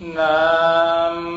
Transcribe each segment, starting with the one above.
Nam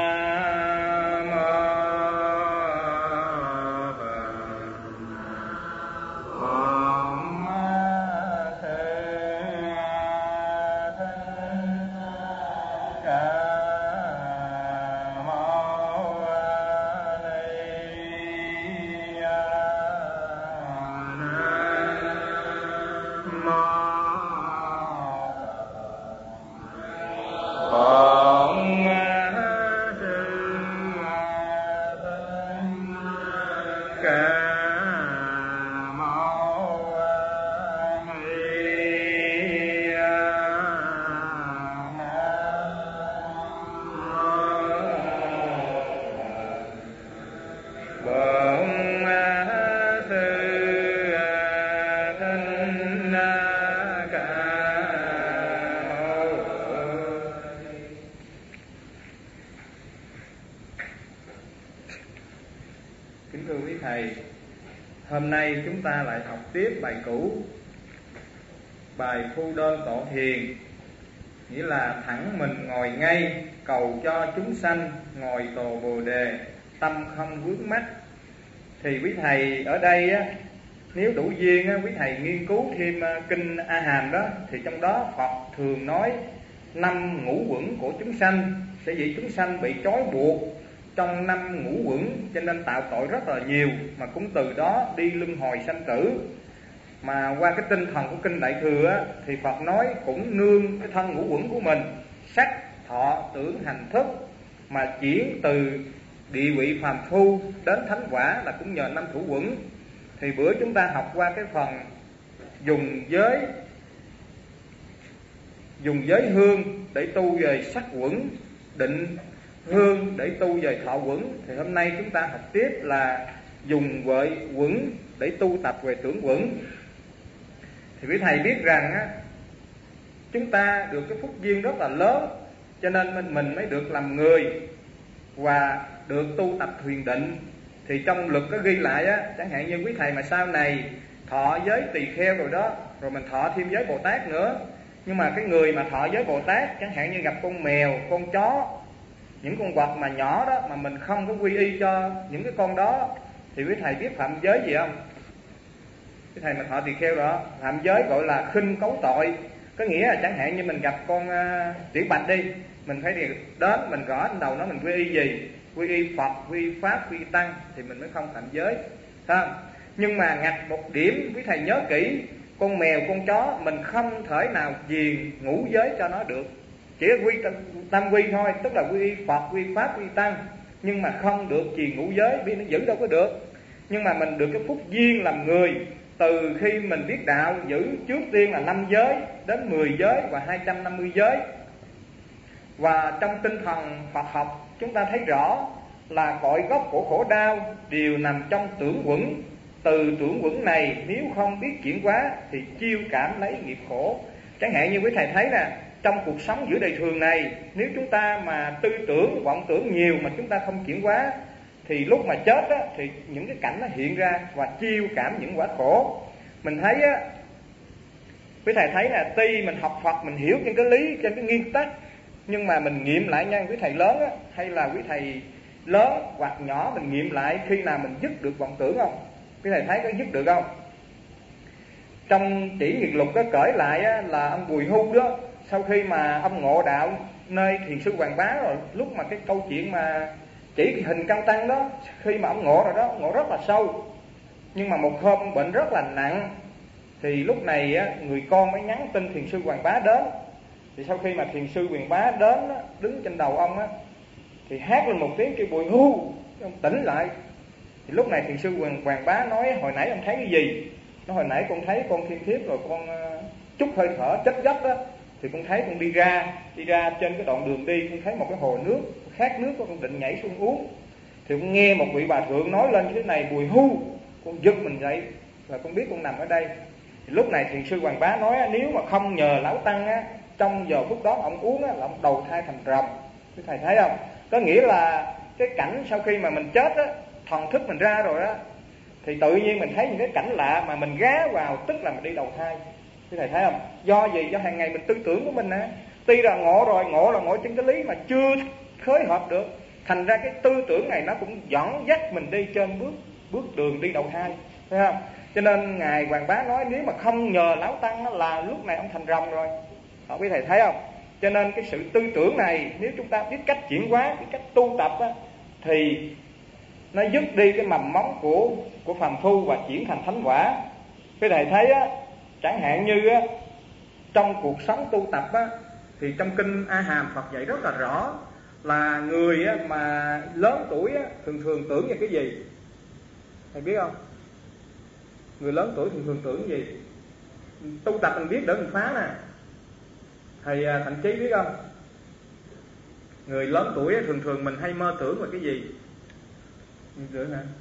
hôm nay chúng ta lại học tiếp bài cũ, bài Phu Đơn Tọa Thiền, nghĩa là thẳng mình ngồi ngay, cầu cho chúng sanh, ngồi tồ Bồ Đề, tâm không vướng mắc. Thì quý thầy ở đây á, nếu đủ duyên á, quý thầy nghiên cứu thêm kinh A Hàm đó, thì trong đó Phật thường nói 5 ngũ uẩn của chúng sanh, sẽ vì chúng sanh bị trói buộc trong 5 ngũ uẩn, cho nên tạo tội rất là nhiều, mà cũng từ đó đi luân hồi sanh tử. Mà qua cái tinh thần của kinh Đại Thừa á, thì Phật nói cũng nương cái thân ngũ uẩn của mình, sắc, thọ, tưởng, hành, thức, mà chuyển từ địa vị phàm phu đến thánh quả là cũng nhờ 5 thủ uẩn. Thì bữa chúng ta học qua cái phần dùng giới hương để tu về sắc uẩn, định hương để tu về thọ uẩn. Thì hôm nay chúng ta học tiếp là dùng huệ uẩn để tu tập về tưởng uẩn. Thì quý thầy biết rằng á, chúng ta được cái phúc duyên rất là lớn, cho nên mình mới được làm người và được tu tập thiền định. Thì trong luật có ghi lại á, chẳng hạn như quý thầy mà sau này thọ giới tỳ kheo rồi đó, rồi mình thọ thêm giới Bồ Tát nữa. Nhưng mà cái người mà thọ giới Bồ Tát, chẳng hạn như gặp con mèo, con chó, những con vật mà nhỏ đó, mà mình không có quy y cho những cái con đó, thì quý thầy biết phạm giới gì không? Quý thầy mà thọ tỳ kheo đó, phạm giới gọi là khinh cấu tội. Có nghĩa là chẳng hạn như mình gặp con tiểu bạch đi, mình phải đến mình gõ trên đầu nó, mình quy y gì? Quy y Phật, quy y Pháp, quy y Tăng, thì mình mới không phạm giới, phải không? Nhưng mà ngặt một điểm quý thầy nhớ kỹ, con mèo, con chó mình không thể nào truyền ngũ giới cho nó được, chỉ quy tam quy thôi, tức là quy y Phật, quy y Pháp, quy y Tăng, nhưng mà không được truyền ngũ giới, vì nó giữ đâu có được. Nhưng mà mình được cái phúc duyên làm người, từ khi mình biết đạo giữ trước tiên là 5 giới đến 10 giới và 250 giới. Và trong tinh thần Phật học chúng ta thấy rõ là cội gốc của khổ đau đều nằm trong tưởng uẩn. Từ tưởng uẩn này nếu không biết chuyển hóa thì chiêu cảm lấy nghiệp khổ. Chẳng hạn như quý thầy thấy nè, trong cuộc sống giữa đời thường này, nếu chúng ta mà tư tưởng, vọng tưởng nhiều mà chúng ta không chuyển hóa, thì lúc mà chết á, thì những cái cảnh nó hiện ra và chiêu cảm những quả khổ. Mình thấy á, quý thầy thấy nè, tuy mình học Phật mình hiểu trên cái lý, trên cái nguyên tắc, nhưng mà mình nghiệm lại nha, quý thầy lớn á, hay là quý thầy lớn hoặc nhỏ, mình nghiệm lại khi nào mình dứt được vọng tưởng không? Quý thầy thấy có dứt được không? Trong Chỉ Nghiệt Lục có kể lại á, là ông Bùi Hu đó, sau khi mà ông ngộ đạo nơi thiền sư Hoàng Bá rồi, lúc mà cái câu chuyện mà chỉ cái hình căn tăng đó, khi mà ông ngộ rồi đó, ông ngộ rất là sâu. Nhưng mà một hôm ông bệnh rất là nặng, thì lúc này á, người con mới nhắn tin thiền sư Hoàng Bá đến. Thì sau khi mà thiền sư Hoàng Bá đến á, đứng trên đầu ông á, thì hát lên một tiếng kêu Bùi Hu, ông tỉnh lại. Thì lúc này thiền sư Hoàng Bá nói: hồi nãy ông thấy cái gì? Nó hồi nãy con thấy con thiên thiếp rồi con chút hơi thở chết giấc đó, thì con thấy con đi ra trên cái đoạn đường đi, con thấy một cái hồ nước, khát nước, con định nhảy xuống uống. Thì con nghe một vị bà thượng nói lên như thế này: Bùi Hu. Con giật mình dậy là con biết con nằm ở đây. Thì lúc này thiền sư Hoàng Bá nói nếu mà không nhờ lão tăng á, trong giờ phút đó ông uống á, là ông đầu thai thành rồng. Quý thầy thấy không? Có nghĩa là cái cảnh sau khi mà mình chết á, thần thức mình ra rồi á, thì tự nhiên mình thấy những cái cảnh lạ mà mình ghé vào, tức là mình đi đầu thai. Quý thầy thấy không? Do gì? Do hàng ngày mình tư tưởng của mình á, Tuy là ngộ là ngộ trên cái lý mà chưa khối hợp được, thành ra cái tư tưởng này nó cũng dẫn dắt mình đi trên bước đường đi đầu thai, thấy không? Cho nên ngài Hoàng Bá nói nếu mà không nhờ Lão Tăng là lúc này ông thành rồng rồi. Quý thầy thấy không? Cho nên cái sự tư tưởng này nếu chúng ta biết cách chuyển hóa, biết cách tu tập á, thì nó dứt đi cái mầm móng của phàm phu và chuyển thành thánh quả. Quý thầy thấy á, chẳng hạn như á, trong cuộc sống tu tập á, thì trong kinh A Hàm Phật dạy rất là rõ là người á, mà lớn tuổi á, thường tưởng về cái gì? Thầy biết không? Người lớn tuổi thường tưởng gì? Tu tập mình biết đỡ mình phá nè. Thầy Thành Chí biết không? Người lớn tuổi á, thường mình hay mơ tưởng về cái gì? Tưởng hả?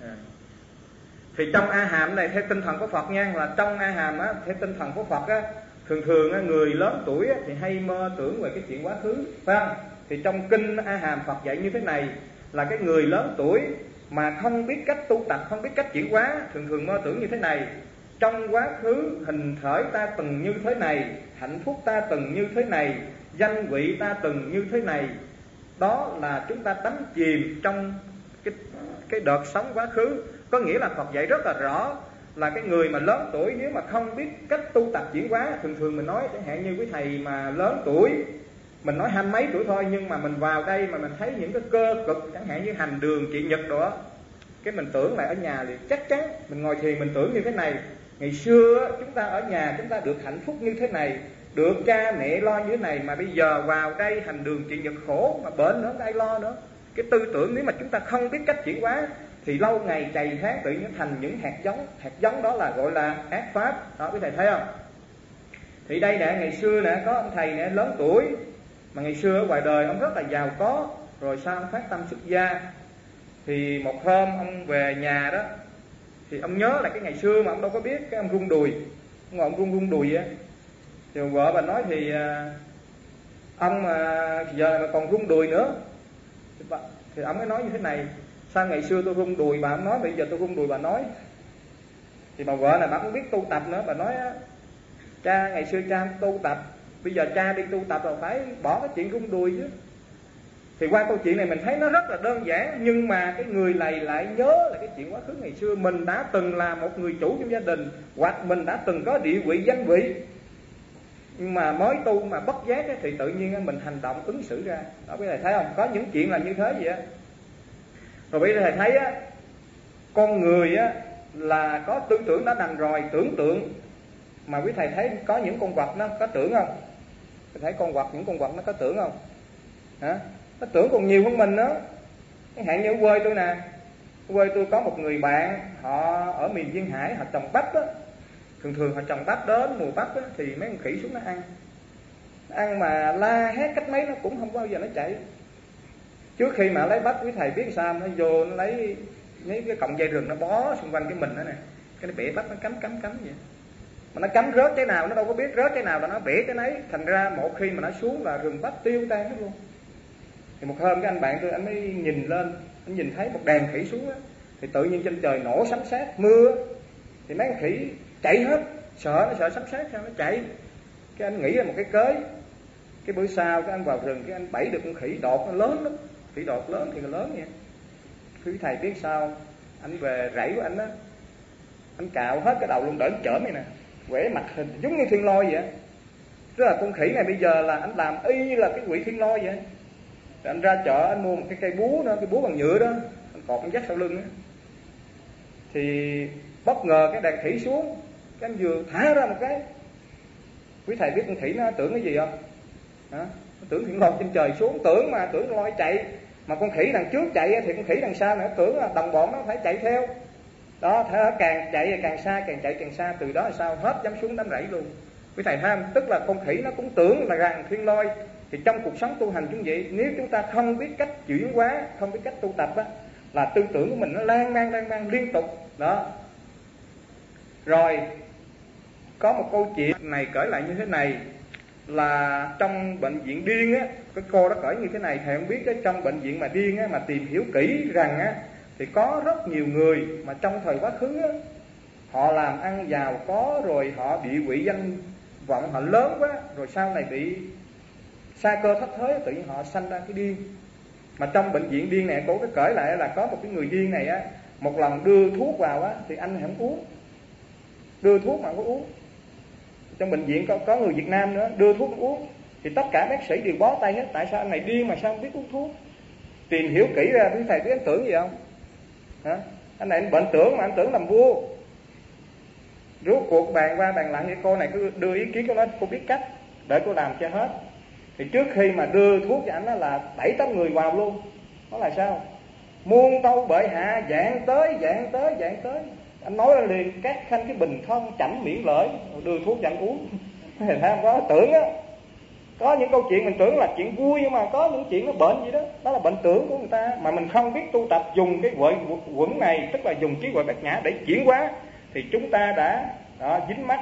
Thì trong A Hàm này theo tinh thần của Phật nha, là trong A Hàm á, theo tinh thần của Phật á, thường á, người lớn tuổi á, thì hay mơ tưởng về cái chuyện quá khứ, phải không? Thì trong kinh A Hàm Phật dạy như thế này là cái người lớn tuổi mà không biết cách tu tập, không biết cách chuyển hóa, thường mơ tưởng như thế này: trong quá khứ hình thể ta từng như thế này, hạnh phúc ta từng như thế này, danh vị ta từng như thế này. Đó là chúng ta đắm chìm trong cái đợt sống quá khứ. Có nghĩa là Phật dạy rất là rõ là cái người mà lớn tuổi nếu mà không biết cách tu tập chuyển hóa, thường mình nói chẳng hạn như quý thầy mà lớn tuổi, mình nói 20 mấy tuổi thôi, nhưng mà mình vào đây mà mình thấy những cái cơ cực chẳng hạn như hành đường trị nhật đó, cái mình tưởng lại ở nhà thì chắc chắn mình ngồi thiền mình tưởng như thế này: ngày xưa chúng ta ở nhà chúng ta được hạnh phúc như thế này, được cha mẹ lo như thế này, mà bây giờ vào đây hành đường trị nhật khổ, mà bệnh nữa ai lo nữa. Cái tư tưởng nếu mà chúng ta không biết cách chuyển hóa thì lâu ngày chày tháng tự nhiên thành những hạt giống đó là gọi là ác pháp. Đó quý thầy thấy không? Thì đây nè, ngày xưa nè có ông thầy nè lớn tuổi mà ngày xưa ở ngoài đời ông rất là giàu có, rồi sao ông phát tâm xuất gia. Thì một hôm ông về nhà đó thì ông nhớ lại cái ngày xưa mà ông đâu có biết, cái ông rung đùi, ông rung đùi á. Thì vợ bà nói thì ông mà giờ mà còn rung đùi nữa, thì ông mới nói như thế này: sao ngày xưa tôi rung đùi bà không nói, bây giờ tôi rung đùi bà nói. Thì bà vợ này bà cũng biết tu tập nữa, bà nói: cha ngày xưa cha tu tập, bây giờ cha đi tu tập rồi phải bỏ cái chuyện rung đùi chứ. Thì qua câu chuyện này mình thấy nó rất là đơn giản, nhưng mà cái người này lại nhớ là cái chuyện quá khứ ngày xưa mình đã từng là một người chủ trong gia đình, hoặc mình đã từng có địa vị danh vị, nhưng mà mới tu mà bất giác ấy, thì tự nhiên mình hành động ứng xử ra. Đó quý thầy thấy không? Có những chuyện là như thế vậy á. Rồi bây giờ thầy thấy á, con người á là có tư tưởng đã đành rồi, tưởng tượng. Mà quý thầy thấy có những con vật nó có tưởng không? Thầy thấy những con vật nó có tưởng không? Hả? Nó tưởng còn nhiều hơn mình nữa. Chẳng hạn như ở quê tôi nè, ở quê tôi có một người bạn, họ ở miền Duyên Hải, họ trồng bắp á. Thường họ trồng bắp, đến mùa bắp á, thì mấy con khỉ xuống nó ăn mà la hét cách mấy nó cũng không bao giờ nó chạy. Trước khi mà lấy bắp, quý thầy biết sao, nó vô nó lấy cái cọng dây rừng nó bó xung quanh cái mình đó nè, cái nó bẻ bắp nó cắm vậy. Mà nó cắm rớt cái nào nó đâu có biết rớt cái nào là nó bẻ cái nấy, thành ra một khi mà nó xuống là rừng bắp tiêu tan hết luôn. Thì một hôm cái anh bạn tôi anh mới nhìn lên, anh nhìn thấy một đàn khỉ xuống á, thì tự nhiên trên trời nổ sấm sét mưa, thì mấy con khỉ chạy hết, sợ sấm sét sao nó chạy. Cái anh nghĩ ra một cái cớ, cái bữa sau cái anh vào rừng, cái anh bẫy được con khỉ đột nó lớn lắm, khỉ đột lớn thì nó lớn vậy. Quý thầy biết sao, anh về rẫy của anh á, anh cạo hết cái đầu luôn, đỡ chởm này nè, vẽ mặt hình giống như thiên lôi vậy. Tức là con khỉ này bây giờ là anh làm y là cái quỷ thiên lôi vậy. Rồi anh ra chợ anh mua một cái cây búa nữa, cái búa bằng nhựa đó, anh cột anh dắt sau lưng á. Thì bất ngờ cái đàn khỉ xuống, cái anh vừa thả ra một cái. Quý thầy biết con khỉ nó tưởng cái gì không? Hả? Nó tưởng thiên lôi trên trời xuống, tưởng lôi chạy. Mà con khỉ đằng trước chạy thì con khỉ đằng sau nữa tưởng là đồng bọn nó phải chạy theo. Đó, càng chạy càng xa, càng chạy càng xa, từ đó là sao hết dám xuống đám rẫy luôn. Quý thầy thấy không? Tức là con khỉ nó cũng tưởng là rằng thiên lôi. Thì trong cuộc sống tu hành cũng vậy, nếu chúng ta không biết cách chuyển hóa, không biết cách tu tập á, là tư tưởng của mình nó lan man liên tục. Đó. Rồi có một câu chuyện này kể lại như thế này, là trong bệnh viện điên á, cái cô đó kể như thế này, thầy không biết trong bệnh viện mà điên á, mà tìm hiểu kỹ rằng á, thì có rất nhiều người mà trong thời quá khứ á, họ làm ăn giàu có, rồi họ địa vị danh vọng họ lớn quá, rồi sau này bị sa cơ thất thế, tự nhiên họ sanh ra cái điên. Mà trong bệnh viện điên này cô có kể lại là có một cái người điên này á, một lần đưa thuốc vào á thì anh không uống, đưa thuốc mà không có uống. Trong bệnh viện có người Việt Nam nữa đưa thuốc uống, thì tất cả bác sĩ đều bó tay hết. Tại sao anh này điên mà sao không biết uống thuốc? Tìm hiểu kỹ ra, quý thầy biết anh tưởng gì không? Hả? Anh này anh bệnh tưởng mà anh tưởng làm vua. Rốt cuộc bàn qua bàn lại thì cô này cứ đưa ý kiến, cô nói cô biết cách để cô làm cho hết. Thì trước khi mà đưa thuốc cho anh đó là 7-8 người vào luôn. Nó là sao? Muôn tâu bệ hạ dạng tới. Anh nói liền các khanh cái bình thân chảnh miễn lợi, đưa thuốc cho anh uống. Thấy không? Có tưởng á. Có những câu chuyện mình tưởng là chuyện vui, nhưng mà có những chuyện nó bệnh gì đó, đó là bệnh tưởng của người ta. Mà mình không biết tu tập dùng cái huệ quẩn này, tức là dùng trí huệ bát nhã để chuyển hóa, thì chúng ta đã dính mắc.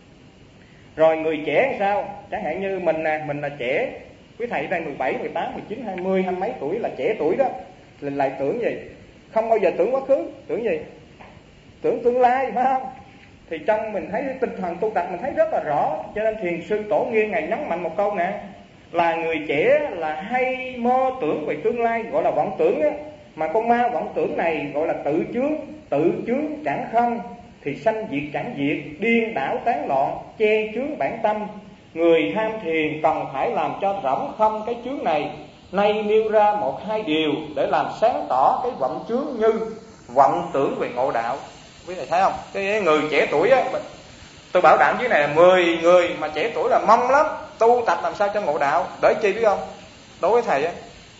Rồi người trẻ sao? Chẳng hạn như mình nè, mình là trẻ, quý thầy đang 17, 18, 19, 20, 20 mấy tuổi là trẻ tuổi đó, mình lại tưởng gì? Không bao giờ tưởng quá khứ, tưởng gì? Tưởng tương lai, phải không? Thì trong mình thấy tinh thần tu tập mình thấy rất là rõ. Cho nên thiền sư Tổ Nghiên ngài nhấn mạnh một câu nè, là người trẻ là hay mơ tưởng về tương lai, gọi là vọng tưởng á. Mà con ma vọng tưởng này gọi là tự chướng chẳng không, thì sanh diệt chẳng diệt, điên đảo tán loạn, che chướng bản tâm. Người tham thiền cần phải làm cho rỗng không cái chướng này. Nay nêu ra 1-2 điều để làm sáng tỏ cái vọng chướng như vọng tưởng về ngộ đạo. Quý thầy thấy không? Cái người trẻ tuổi á, tôi bảo đảm dưới này là 10 người mà trẻ tuổi là mong lắm tu tập làm sao cho ngộ đạo. Để chi biết không? Đối với thầy á,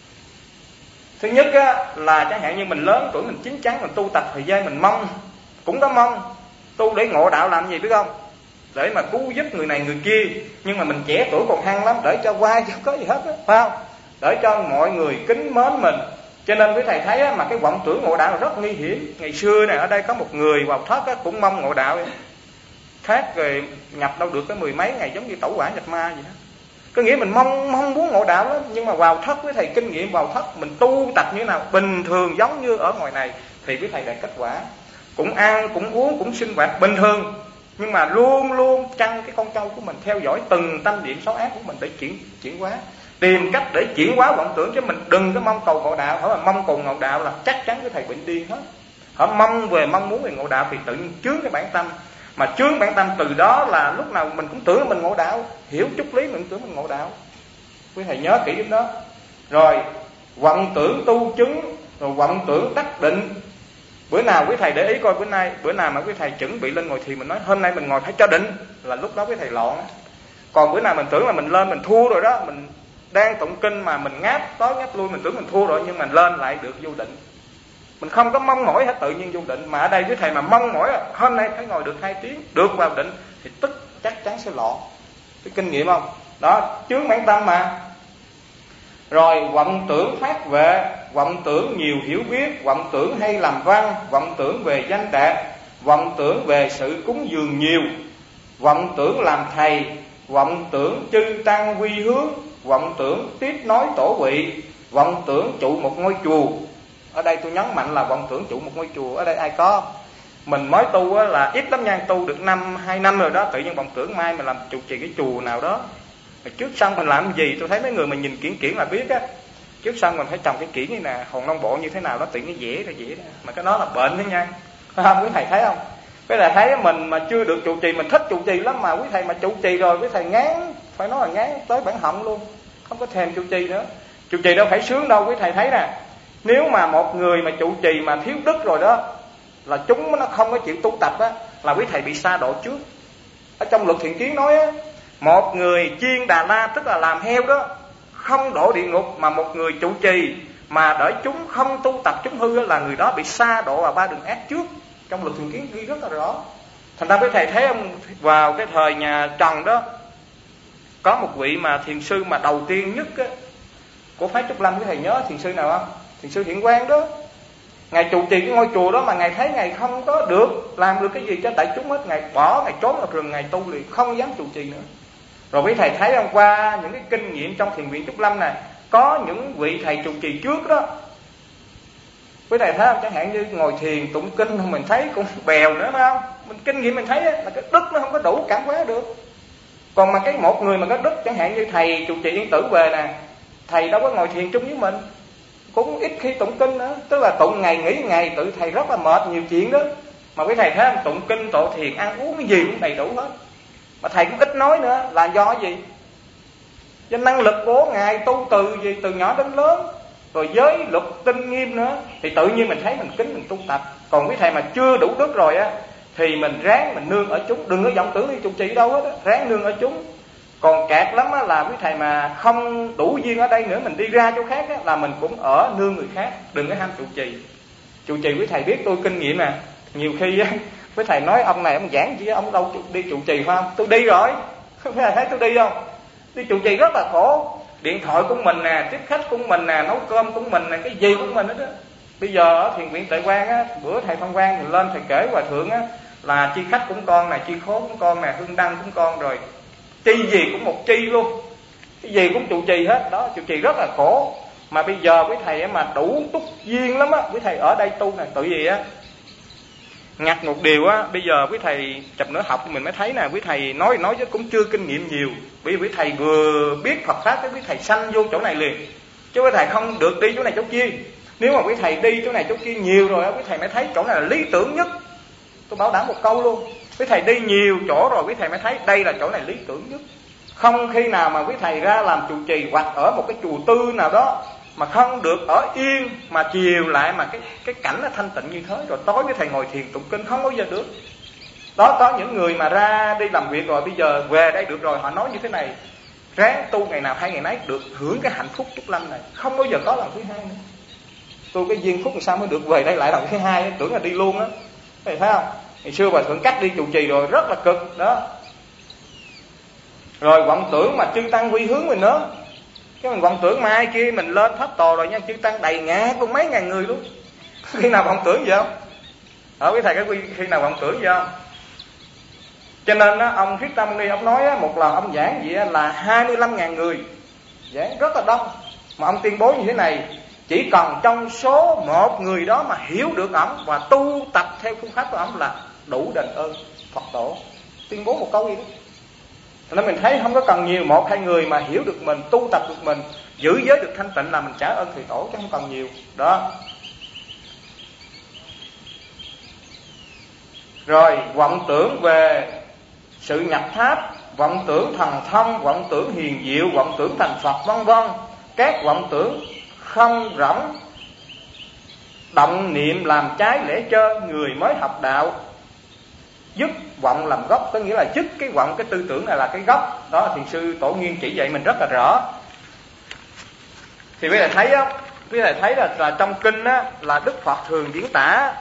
thứ nhất á, là chẳng hạn như mình lớn tuổi, mình chín chắn, mình tu tập thời gian mình mong, cũng có mong tu để ngộ đạo làm gì biết không? Để mà cứu giúp người này người kia. Nhưng mà mình trẻ tuổi còn hăng lắm, để cho qua chứ có gì hết á, phải không? Để cho mọi người kính mến mình. Cho nên quý thầy thấy á, mà cái vọng tưởng ngộ đạo là rất nguy hiểm. Ngày xưa này ở đây có một người vào thất á, cũng mong ngộ đạo vậy. Thác rồi nhập đâu được cái 10 mấy ngày, giống như tẩu hỏa nhập ma vậy đó. Có nghĩa mình mong muốn ngộ đạo lắm, nhưng mà vào thất quý thầy kinh nghiệm vào thất mình tu tập như thế nào bình thường giống như ở ngoài này thì quý thầy đạt kết quả. Cũng ăn, cũng uống, cũng sinh hoạt bình thường, nhưng mà luôn luôn chăn cái con trâu của mình, theo dõi từng tâm niệm xấu ác của mình để chuyển hóa, tìm cách để chuyển hóa vọng tưởng, chứ mình đừng có mong cầu ngộ đạo. Hỏi mà mong cầu ngộ đạo là chắc chắn cái thầy bệnh điên hết. Họ mong muốn về ngộ đạo thì tự nhiên chướng cái bản tâm, mà chướng bản tâm từ đó là lúc nào mình cũng tưởng là mình ngộ đạo, hiểu chút lý mình tưởng mình ngộ đạo. Quý thầy nhớ kỹ điểm đó. Rồi vọng tưởng tu chứng, rồi vọng tưởng đắc định. Bữa nào quý thầy để ý coi, bữa nào mà quý thầy chuẩn bị lên ngồi thiền mình nói hôm nay mình ngồi phải cho định, là lúc đó quý thầy loạn. Còn bữa nào mình tưởng là mình lên mình thua rồi đó, mình đang tụng kinh mà mình ngáp tới ngáp lui, mình tưởng mình thua rồi, nhưng mà lên lại được vô định. Mình không có mong mỏi hết, tự nhiên vô định. Mà ở đây quý thầy mà mong mỏi hôm nay phải ngồi được 2 tiếng, được vào định, thì tức chắc chắn sẽ loạn. Cái kinh nghiệm không? Đó, chướng bản tâm mà. Rồi vọng tưởng phát vệ, vọng tưởng nhiều hiểu biết, vọng tưởng hay làm văn, vọng tưởng về danh đạt, vọng tưởng về sự cúng dường nhiều, vọng tưởng làm thầy, vọng tưởng chư tăng quy hướng, vọng tưởng tiếp nối tổ vị, vọng tưởng trụ một ngôi chùa. Ở đây tôi nhấn mạnh là vọng tưởng trụ một ngôi chùa. Ở đây ai có? Mình mới tu là ít lắm nha, tu được 2 năm rồi đó, tự nhiên vọng tưởng mai mình làm trụ trì cái chùa nào đó. Mà trước xong mình làm gì? Tôi thấy mấy người mình nhìn kiển là biết á. Trước xong mình phải trồng cái kiển như nè, hòn non bộ như thế nào đó, tự nhiên dễ đó. Mà cái đó là bệnh đó nha. Không, quý thầy thấy không? Quý thầy thấy mình mà chưa được trụ trì, mình thích trụ trì lắm, mà quý thầy mà trụ trì rồi quý thầy ngán, phải nói là ngán tới bản họng luôn, không có thèm trụ trì nữa. Trụ trì đâu phải sướng đâu, quý thầy thấy nè. Nếu mà một người mà trụ trì mà thiếu đức rồi đó, là chúng nó không có chịu tu tập á, là quý thầy bị sa độ trước. Ở trong luật thiện kiến nói á, một người chiên Đà La, tức là làm heo đó, không đổ địa ngục, mà một người trụ trì mà đợi chúng không tu tập chúng hư, là người đó bị sa độ vào 3 đường ác trước. Trong luật thiện kiến ghi rất là rõ. Thành ra quý thầy thấy không, vào cái thời nhà Trần đó, có một vị mà thiền sư mà đầu tiên nhất á, của phái Trúc Lâm, quý thầy nhớ thiền sư nào không? Thiền sư Hiện Quang đó. Ngài trụ trì cái ngôi chùa đó mà ngài thấy ngài không có được làm được cái gì cho đại chúng hết, ngài bỏ, ngài trốn vào rừng, ngài tu liền, không dám trụ trì nữa. Rồi quý thầy thấy hôm qua những cái kinh nghiệm trong thiền viện Trúc Lâm này, có những vị thầy trụ trì trước đó, quý thầy thấy không? Chẳng hạn như ngồi thiền tụng kinh mình thấy cũng bèo nữa, phải không? Mình kinh nghiệm mình thấy là cái đức nó không có đủ cảm hóa được. Còn mà cái một người mà có đức, chẳng hạn như thầy trụ trì Yên Tử về nè, thầy đâu có ngồi thiền chung với mình, cũng ít khi tụng kinh nữa, tức là tụng ngày nghỉ ngày, tự thầy rất là mệt nhiều chuyện đó. Mà quý thầy thấy không, tụng kinh tụng thiền ăn uống cái gì cũng đầy đủ hết, mà thầy cũng ít nói nữa, là do cái gì? Do năng lực của ngài tu từ nhỏ đến lớn, rồi giới luật tinh nghiêm nữa, thì tự nhiên mình thấy mình kính, mình tu tập. Còn quý thầy mà chưa đủ đức rồi á, thì mình ráng mình nương ở chúng, đừng có vọng tưởng đi trụ trì đâu hết á, ráng nương ở chúng. Còn kẹt lắm á, là quý thầy mà không đủ duyên ở đây nữa, mình đi ra chỗ khác á, là mình cũng ở nương người khác, đừng có ham trụ trì. Trụ trì quý thầy biết tôi kinh nghiệm nè, nhiều khi á, quý thầy nói ông này ông giảng gì á, ông đâu đi trụ trì phải không? Tôi đi rồi, quý thầy thấy tôi đi không? Đi trụ trì rất là khổ, điện thoại của mình nè, tiếp khách của mình nè, nấu cơm của mình nè, cái gì của mình hết đó. Bây giờ ở thiền viện Tuệ Quang á, bữa thầy Phong Quang thì lên thầy kể hòa thượng á, là chi khách cũng con nè, chi khố cũng con nè, hương đăng cũng con, rồi chi gì cũng một chi luôn, cái gì cũng trụ trì hết đó. Trụ trì rất là khổ. Mà bây giờ quý thầy mà đủ túc duyên lắm á, quý thầy ở đây tu nè, tự gì á, ngặt một điều á, bây giờ quý thầy chập nữa học mình mới thấy nè, quý thầy nói chứ cũng chưa kinh nghiệm nhiều. Bởi vì quý thầy vừa biết Phật pháp cái quý thầy sanh vô chỗ này liền, chứ quý thầy không được đi chỗ này chỗ kia. Nếu mà quý thầy đi chỗ này chỗ kia nhiều rồi á, quý thầy mới thấy chỗ này là lý tưởng nhất. Tôi bảo đảm một câu luôn, quý thầy đi nhiều chỗ rồi quý thầy mới thấy đây là chỗ này lý tưởng nhất. Không khi nào mà quý thầy ra làm trụ trì hoặc ở một cái chùa tư nào đó mà không được ở yên, mà chiều lại mà cái cảnh nó thanh tịnh như thế, rồi tối với thầy ngồi thiền tụng kinh không bao giờ được. Đó, có những người mà ra đi làm việc rồi bây giờ về đây được rồi, họ nói như thế này: ráng tu ngày nào 2 ngày nấy được hưởng cái hạnh phúc chúc lâm này, không bao giờ có lần thứ hai nữa. Tôi cái duyên phúc làm sao mới được về đây lại lần thứ hai, tưởng là đi luôn á. Thầy thấy không? Ngày xưa bà thượng cách đi trụ trì rồi rất là cực đó. Rồi vọng tưởng mà chư tăng quy hướng mình nữa, cái mình vọng tưởng mai kia mình lên tháp tòa rồi nha, chư tăng đầy ngạt luôn, mấy ngàn người luôn. Khi nào vọng tưởng gì không? Ở với thầy cái khi nào vọng tưởng gì không? Cho nên á, ông Thuyết Tâm Ni ông nói á, một lần ông giảng gì á, là 25.000 người, giảng rất là đông. Mà ông tuyên bố như thế này: chỉ cần trong số một người đó mà hiểu được ổng và tu tập theo phương pháp của ổng là đủ đền ơn Phật tổ. Tuyên bố một câu gì đó. Nên mình thấy không có cần nhiều, 1-2 người mà hiểu được mình, tu tập được mình, giữ giới được thanh tịnh là mình trả ơn thầy tổ, chứ không cần nhiều đó. Rồi vọng tưởng về sự nhập tháp, vọng tưởng thần thông, vọng tưởng hiền diệu, vọng tưởng thành Phật, vân vân. Các vọng tưởng không rỗng động niệm làm trái lễ trơn, người mới học đạo dứt vọng làm gốc, có nghĩa là dứt cái vọng, cái tư tưởng này là cái gốc đó. Thiền sư Tổ Nguyên chỉ dạy mình rất là rõ. Thì quý thầy thấy á, quý thầy thấy là trong kinh á, là Đức Phật thường diễn tả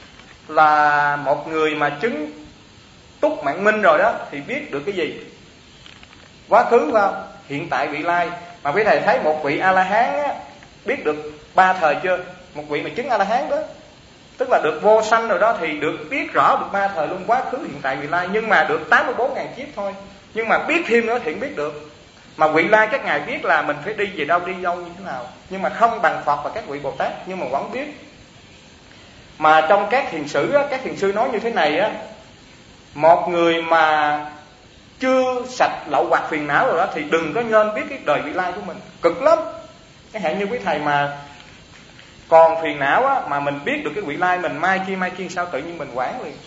là một người mà chứng túc mạng minh rồi đó thì biết được cái gì? Quá khứ phải không? Hiện tại, vị lai. Mà quý thầy thấy một vị A-la-hán á, biết được 3 thời chưa? Một vị mà chứng A-la-hán đó, tức là được vô sanh rồi đó, thì được biết rõ được 3 thời luôn, quá khứ, hiện tại, vị lai. Nhưng mà được 84.000 kiếp thôi. Nhưng mà biết thêm nữa thì biết được. Mà vị lai các ngài biết là mình phải đi về đâu, đi đâu như thế nào, nhưng mà không bằng Phật và các vị Bồ Tát, nhưng mà vẫn biết. Mà trong các thiền sử á, các thiền sư nói như thế này á: một người mà chưa sạch lậu hoặc phiền não rồi đó thì đừng có nên biết cái đời vị lai của mình, cực lắm. Cái hạn như quý thầy mà còn phiền não á, mà mình biết được cái vị lai mình mai kia sao tự nhiên mình quản liền.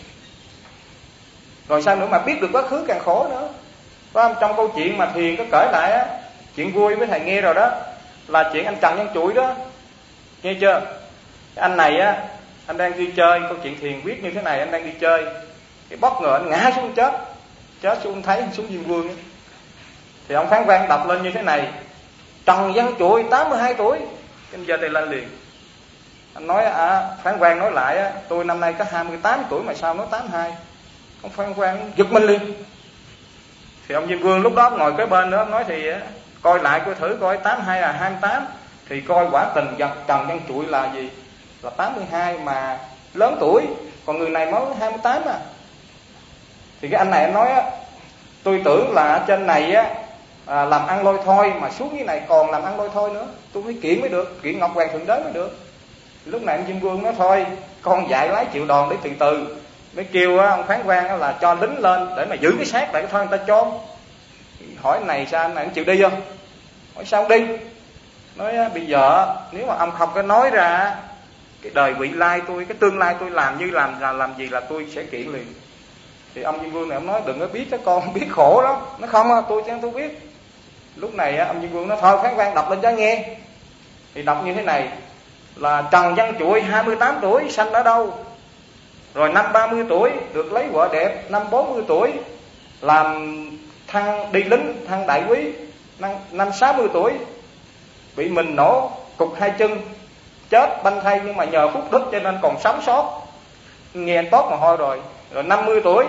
Rồi sao nữa, mà biết được quá khứ càng khổ nữa. Phải không? Trong câu chuyện mà thiền có kể lại á, chuyện vui với thầy nghe rồi đó, là chuyện anh Trần Văn Chuỗi đó, nghe chưa? Cái anh này á, anh đang đi chơi, câu chuyện thiền viết như thế này: anh đang đi chơi, cái bất ngờ anh ngã xuống chết xuống, thấy xuống Diêm Vương ấy. Thì ông Phán Quang đọc lên như thế này: Trần Văn Chuỗi 82 tuổi. Anh giờ đây lên liền. Anh nói Phán Quang nói lại á: tôi năm nay có 28 tuổi mà sao nói 82? Ông Phán Quang giật mình liền. Thì ông Diêm Vương lúc đó ngồi kế bên nữa, nói thì coi lại coi thử coi 82 là 28. Thì coi quả tình Trần Văn Chuỗi là gì? Là 82 mà lớn tuổi, còn người này mới 28 à. Thì cái anh này anh nói á: tôi tưởng là ở trên này á làm ăn lôi thôi, mà xuống cái này còn làm ăn lôi thôi nữa, tôi phải kiện mới được, kiện Ngọc Hoàng Thượng Đế mới được. Lúc này anh Diêm Vương nói thôi con dạy lái chịu đòn để từ từ. Mới kêu ông Phán Quang là cho lính lên để mà giữ cái xác lại, cái thôi người ta chôn. hỏi này sao anh này chịu đi không? Hỏi sao đi? Nói bây giờ nếu mà ông không có nói ra cái đời vị lai tôi, cái tương lai tôi làm như làm gì là tôi sẽ kiện liền. Thì ông Diên Vương này ông nói đừng có biết các con biết khổ lắm. Nó không, tôi biết. Lúc này ông Diên Vương nói thôi Phán Quan đọc lên cho nghe. Thì đọc như thế này là Trần Văn Chuỗi 28 tuổi sanh ở đâu, rồi năm 30 tuổi được lấy vợ đẹp, năm 40 tuổi làm thăng đi lính thăng đại quý, năm 60 tuổi bị mình nổ cục hai chân chết banh thay, nhưng mà nhờ phúc đức cho nên còn sống sót, nghe tốt mồ hôi rồi. Rồi 50 tuổi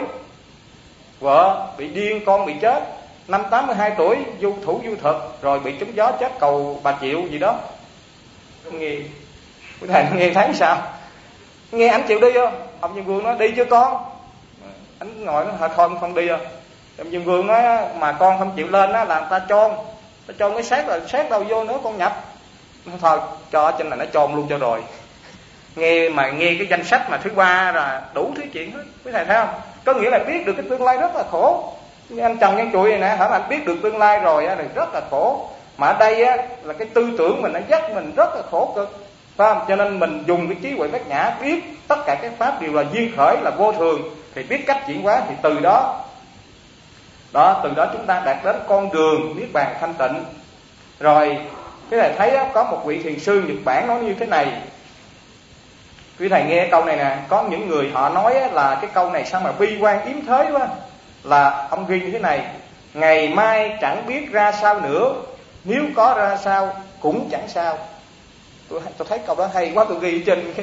vợ bị điên, con bị chết. Năm 82 tuổi du thủ du thực rồi bị trúng gió chết cầu Bà Triệu gì đó. Nghe quý thầy nghe thấy sao? Nghe anh chịu đi không? Ông Diên Vương nói đi chứ con. Anh ngồi nói thôi không đi đâu. Ông Diên Vương nói mà con không chịu lên á là người ta cho cái xác, là xác đâu vô nữa con nhập. Thôi cho trên này nó chôn luôn cho rồi. Nghe cái danh sách mà thứ ba là đủ thứ chuyện hết. Quý thầy thấy không? Có nghĩa là biết được cái tương lai rất là khổ. Như anh Trần Văn Chuỗi này nè, hả, anh biết được tương lai rồi á, thì rất là khổ. Mà ở đây á là cái tư tưởng mình nó dắt mình rất là khổ cực, phải không? Cho nên mình dùng cái trí huệ bát nhã, biết tất cả các pháp đều là duyên khởi, là vô thường, thì biết cách chuyển hóa, thì từ đó chúng ta đạt đến con đường niết bàn thanh tịnh. Rồi quý thầy thấy á, có một vị thiền sư Nhật Bản nói như thế này. Quý thầy nghe câu này nè, có những người họ nói á, là cái câu này sao mà bi quan yếm thế quá. Là ông ghi như thế này: ngày mai chẳng biết ra sao nữa, nếu có ra sao cũng chẳng sao. Tôi thấy câu đó hay quá, tôi ghi trên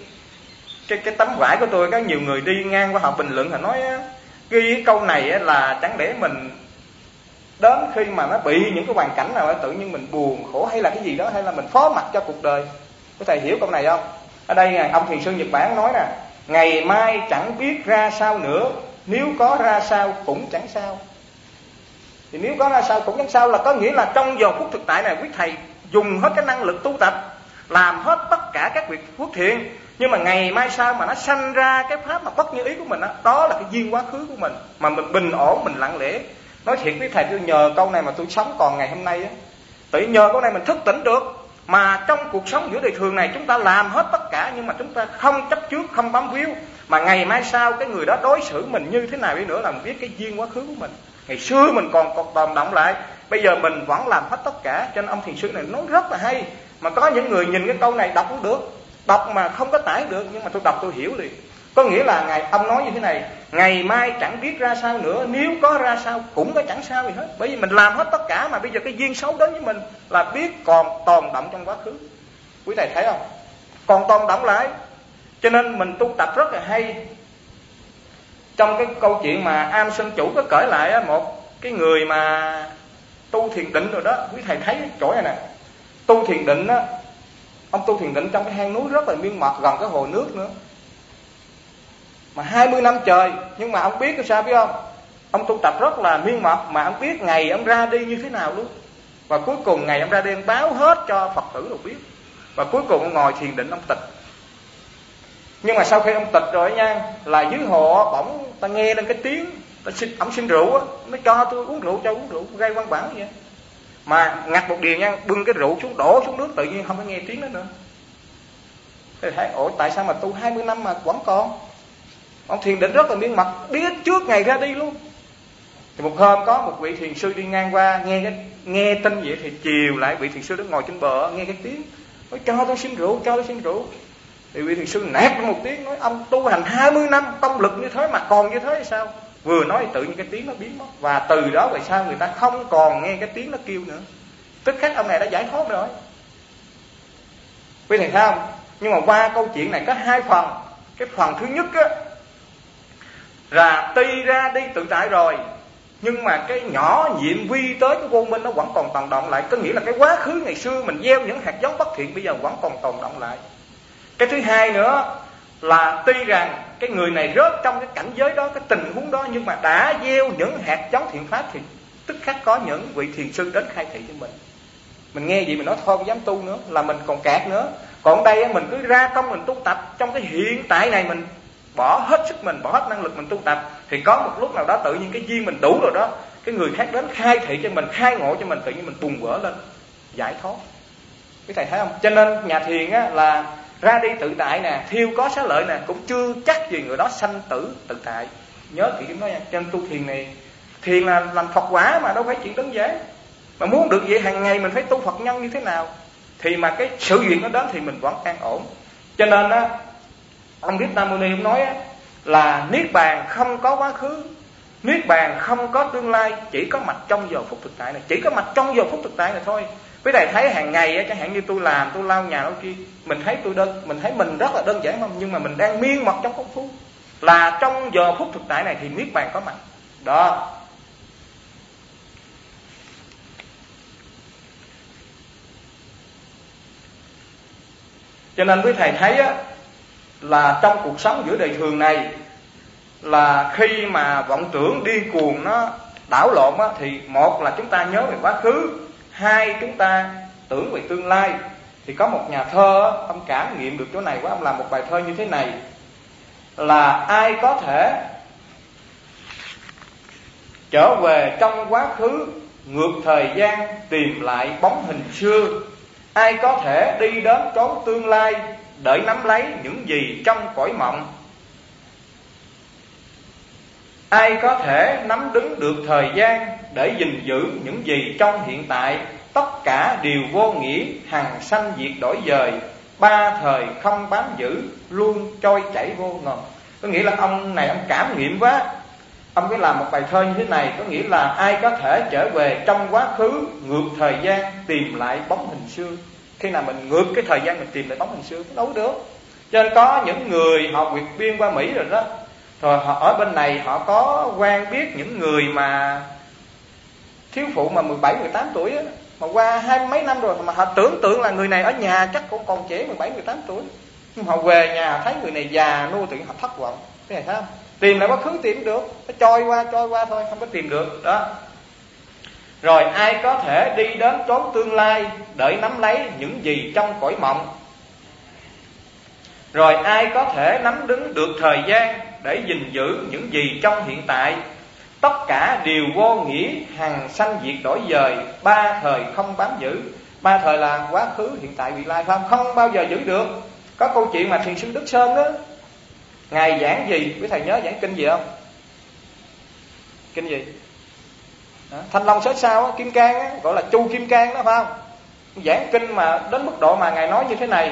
cái tấm vải của tôi. Có nhiều người đi ngang qua họ bình luận, họ nói ghi cái câu này là chẳng lẽ mình đến khi mà nó bị những cái hoàn cảnh nào tự nhiên mình buồn khổ hay là cái gì đó, hay là mình phó mặc cho cuộc đời. Có thầy hiểu câu này không? Ở đây ông thiền sư Nhật Bản nói nè, ngày mai chẳng biết ra sao nữa, nếu có ra sao cũng chẳng sao. Thì nếu có ra sao cũng chẳng sao là có nghĩa là trong giờ phút thực tại này quý thầy dùng hết cái năng lực tu tập, làm hết tất cả các việc phước thiện, nhưng mà ngày mai sau mà nó sanh ra cái pháp mà bất như ý của mình đó là cái duyên quá khứ của mình, mà mình bình ổn, mình lặng lẽ. Nói thiệt với thầy, tôi nhờ câu này mà tôi sống còn ngày hôm nay á. Tự nhờ câu này mình thức tỉnh được. Mà trong cuộc sống giữa đời thường này chúng ta làm hết tất cả, nhưng mà chúng ta không chấp trước, không bám víu. Mà ngày mai sau cái người đó đối xử mình như thế nào đi nữa là mình biết cái duyên quá khứ của mình. Ngày xưa mình còn tồn động lại, bây giờ mình vẫn làm hết tất cả. Cho nên ông thiền sư này nói rất là hay. Mà có những người nhìn cái câu này đọc cũng được, đọc mà không có tải được, nhưng mà tôi đọc tôi hiểu liền. Có nghĩa là ông nói như thế này: ngày mai chẳng biết ra sao nữa, nếu có ra sao cũng có chẳng sao gì hết. Bởi vì mình làm hết tất cả, mà bây giờ cái duyên xấu đến với mình là biết còn tồn động trong quá khứ. Quý thầy thấy không? Còn tồn động lại. Cho nên mình tu tập rất là hay. Trong cái câu chuyện mà Am Sơn Chủ có kể lại một cái người mà tu thiền định rồi đó. Quý thầy thấy chỗ này nè, tu thiền định á, ông tu thiền định trong cái hang núi rất là miên mật, gần cái hồ nước nữa, mà 20 năm trời. Nhưng mà ông biết sao biết không? Ông tu tập rất là miên mật, mà ông biết ngày ông ra đi như thế nào luôn. Và cuối cùng ngày ông ra đi ông báo hết cho Phật tử được biết. Và cuối cùng ông ngồi thiền định ông tịch. Nhưng mà sau khi ông tịch rồi nha, là dưới hồ bỗng ta nghe lên cái tiếng ông xin rượu á, nó cho tôi uống rượu, cho uống rượu, gây văn bản vậy. Mà ngặt một điều nha, bưng cái rượu xuống đổ xuống nước, tự nhiên không có nghe tiếng đó nữa. Thế thấy ủa tại sao mà tu 20 năm mà vẫn còn? Ông thiền định rất là miên mật, biết trước ngày ra đi luôn. Thì một hôm có một vị thiền sư đi ngang qua, nghe tin vậy thì chiều lại vị thiền sư đó ngồi trên bờ nghe cái tiếng, nói cho tôi xin rượu, cho tôi xin rượu. Thì vị thiền sư nạt một tiếng nói ông tu hành 20 năm công lực như thế mà còn như thế hay sao? Vừa nói tự nhiên cái tiếng nó biến mất. Và từ đó về sau người ta không còn nghe cái tiếng nó kêu nữa. Tức khắc ông này đã giải thoát rồi. Quý thầy thấy không? Nhưng mà qua câu chuyện này có hai phần. Cái phần thứ nhất á, là tuy ra đi tự tại rồi, nhưng mà cái nhỏ nhiệm vi tới cái vô minh nó vẫn còn tồn động lại. Có nghĩa là cái quá khứ ngày xưa mình gieo những hạt giống bất thiện bây giờ vẫn còn tồn động lại. Cái thứ hai nữa là tuy rằng cái người này rớt trong cái cảnh giới đó, cái tình huống đó, nhưng mà đã gieo những hạt giống thiện pháp thì tức khắc có những vị thiền sư đến khai thị cho mình. Mình nghe vậy mình nói thôi không dám tu nữa, là mình còn kẹt nữa. Còn đây mình cứ ra công mình tu tập, trong cái hiện tại này mình bỏ hết sức mình, bỏ hết năng lực mình tu tập, thì có một lúc nào đó tự nhiên cái duyên mình đủ rồi đó, cái người khác đến khai thị cho mình, khai ngộ cho mình, tự nhiên mình bùng vỡ lên, giải thoát. Quý thầy thấy không? Cho nên nhà thiền á, là ra đi tự tại nè, thiêu có xá lợi nè, cũng chưa chắc gì người đó sanh tử tự tại. Nhớ kỹ nói nha. Cho nên tu thiền này, thiền là làm Phật quả mà, đâu phải chuyện đơn giản. Mà muốn được vậy hàng ngày mình phải tu Phật nhân như thế nào thì mà cái sự duyên nó đến thì mình vẫn an ổn. Cho nên á, ông Thích Nam Mâu Ni ông nói á, là niết bàn không có quá khứ, niết bàn không có tương lai, chỉ có mặt trong giờ phút thực tại này, chỉ có mặt trong giờ phút thực tại này thôi. Quý thầy thấy hàng ngày á, chẳng hạn như tôi làm, tôi lau nhà lau kia, mình thấy mình thấy mình rất là đơn giản không, nhưng mà mình đang miên mật trong công phu, là trong giờ phút thực tại này thì niết bàn có mặt đó. Cho nên quý thầy thấy á, là trong cuộc sống giữa đời thường này, là khi mà vọng tưởng điên cuồng nó đảo lộn á, thì một là chúng ta nhớ về quá khứ, hai chúng ta tưởng về tương lai. Thì có một nhà thơ á, ông cảm nghiệm được chỗ này quá, ông làm một bài thơ như thế này: là ai có thể trở về trong quá khứ, ngược thời gian tìm lại bóng hình xưa, ai có thể đi đến chốn tương lai, đợi nắm lấy những gì trong cõi mộng, ai có thể nắm đứng được thời gian để gìn giữ những gì trong hiện tại, tất cả đều vô nghĩa, hằng sanh diệt đổi dời, ba thời không bám giữ, luôn trôi chảy vô ngần. Có nghĩa là ông này ông cảm nghiệm quá, ông mới làm một bài thơ như thế này. Có nghĩa là ai có thể trở về trong quá khứ, ngược thời gian tìm lại bóng hình xưa. Khi nào mình ngược cái thời gian mình tìm lại bóng hình xưa, đâu được. Cho nên có những người họ vượt biên qua Mỹ rồi đó, rồi họ ở bên này họ có quen biết những người mà thiếu phụ mà 17, 18 tuổi á, mà qua 20 mấy năm rồi, mà họ tưởng tượng là người này ở nhà chắc cũng còn trẻ 17, 18 tuổi. Nhưng họ về nhà họ thấy người này già nua, tự nhiên họ thất vọng. Cái này thấy không? Tìm lại quá khứ tìm được, nó trôi qua thôi, không có tìm được đó. Rồi ai có thể đi đến chốn tương lai, đợi nắm lấy những gì trong cõi mộng, rồi ai có thể nắm đứng được thời gian để gìn giữ những gì trong hiện tại, tất cả đều vô nghĩa, hằng sanh diệt đổi dời, ba thời không bám giữ. Ba thời là quá khứ, hiện tại, vị lai, không bao giờ giữ được. Có câu chuyện mà thiền sư Đức Sơn đó, ngài giảng gì? Quý thầy nhớ giảng kinh gì không? Kinh gì? Thanh Long Sớ Sao á, Kim Cang á, gọi là Chu Kim Cang đó, phải không? Giảng kinh mà đến mức độ mà ngài nói như thế này: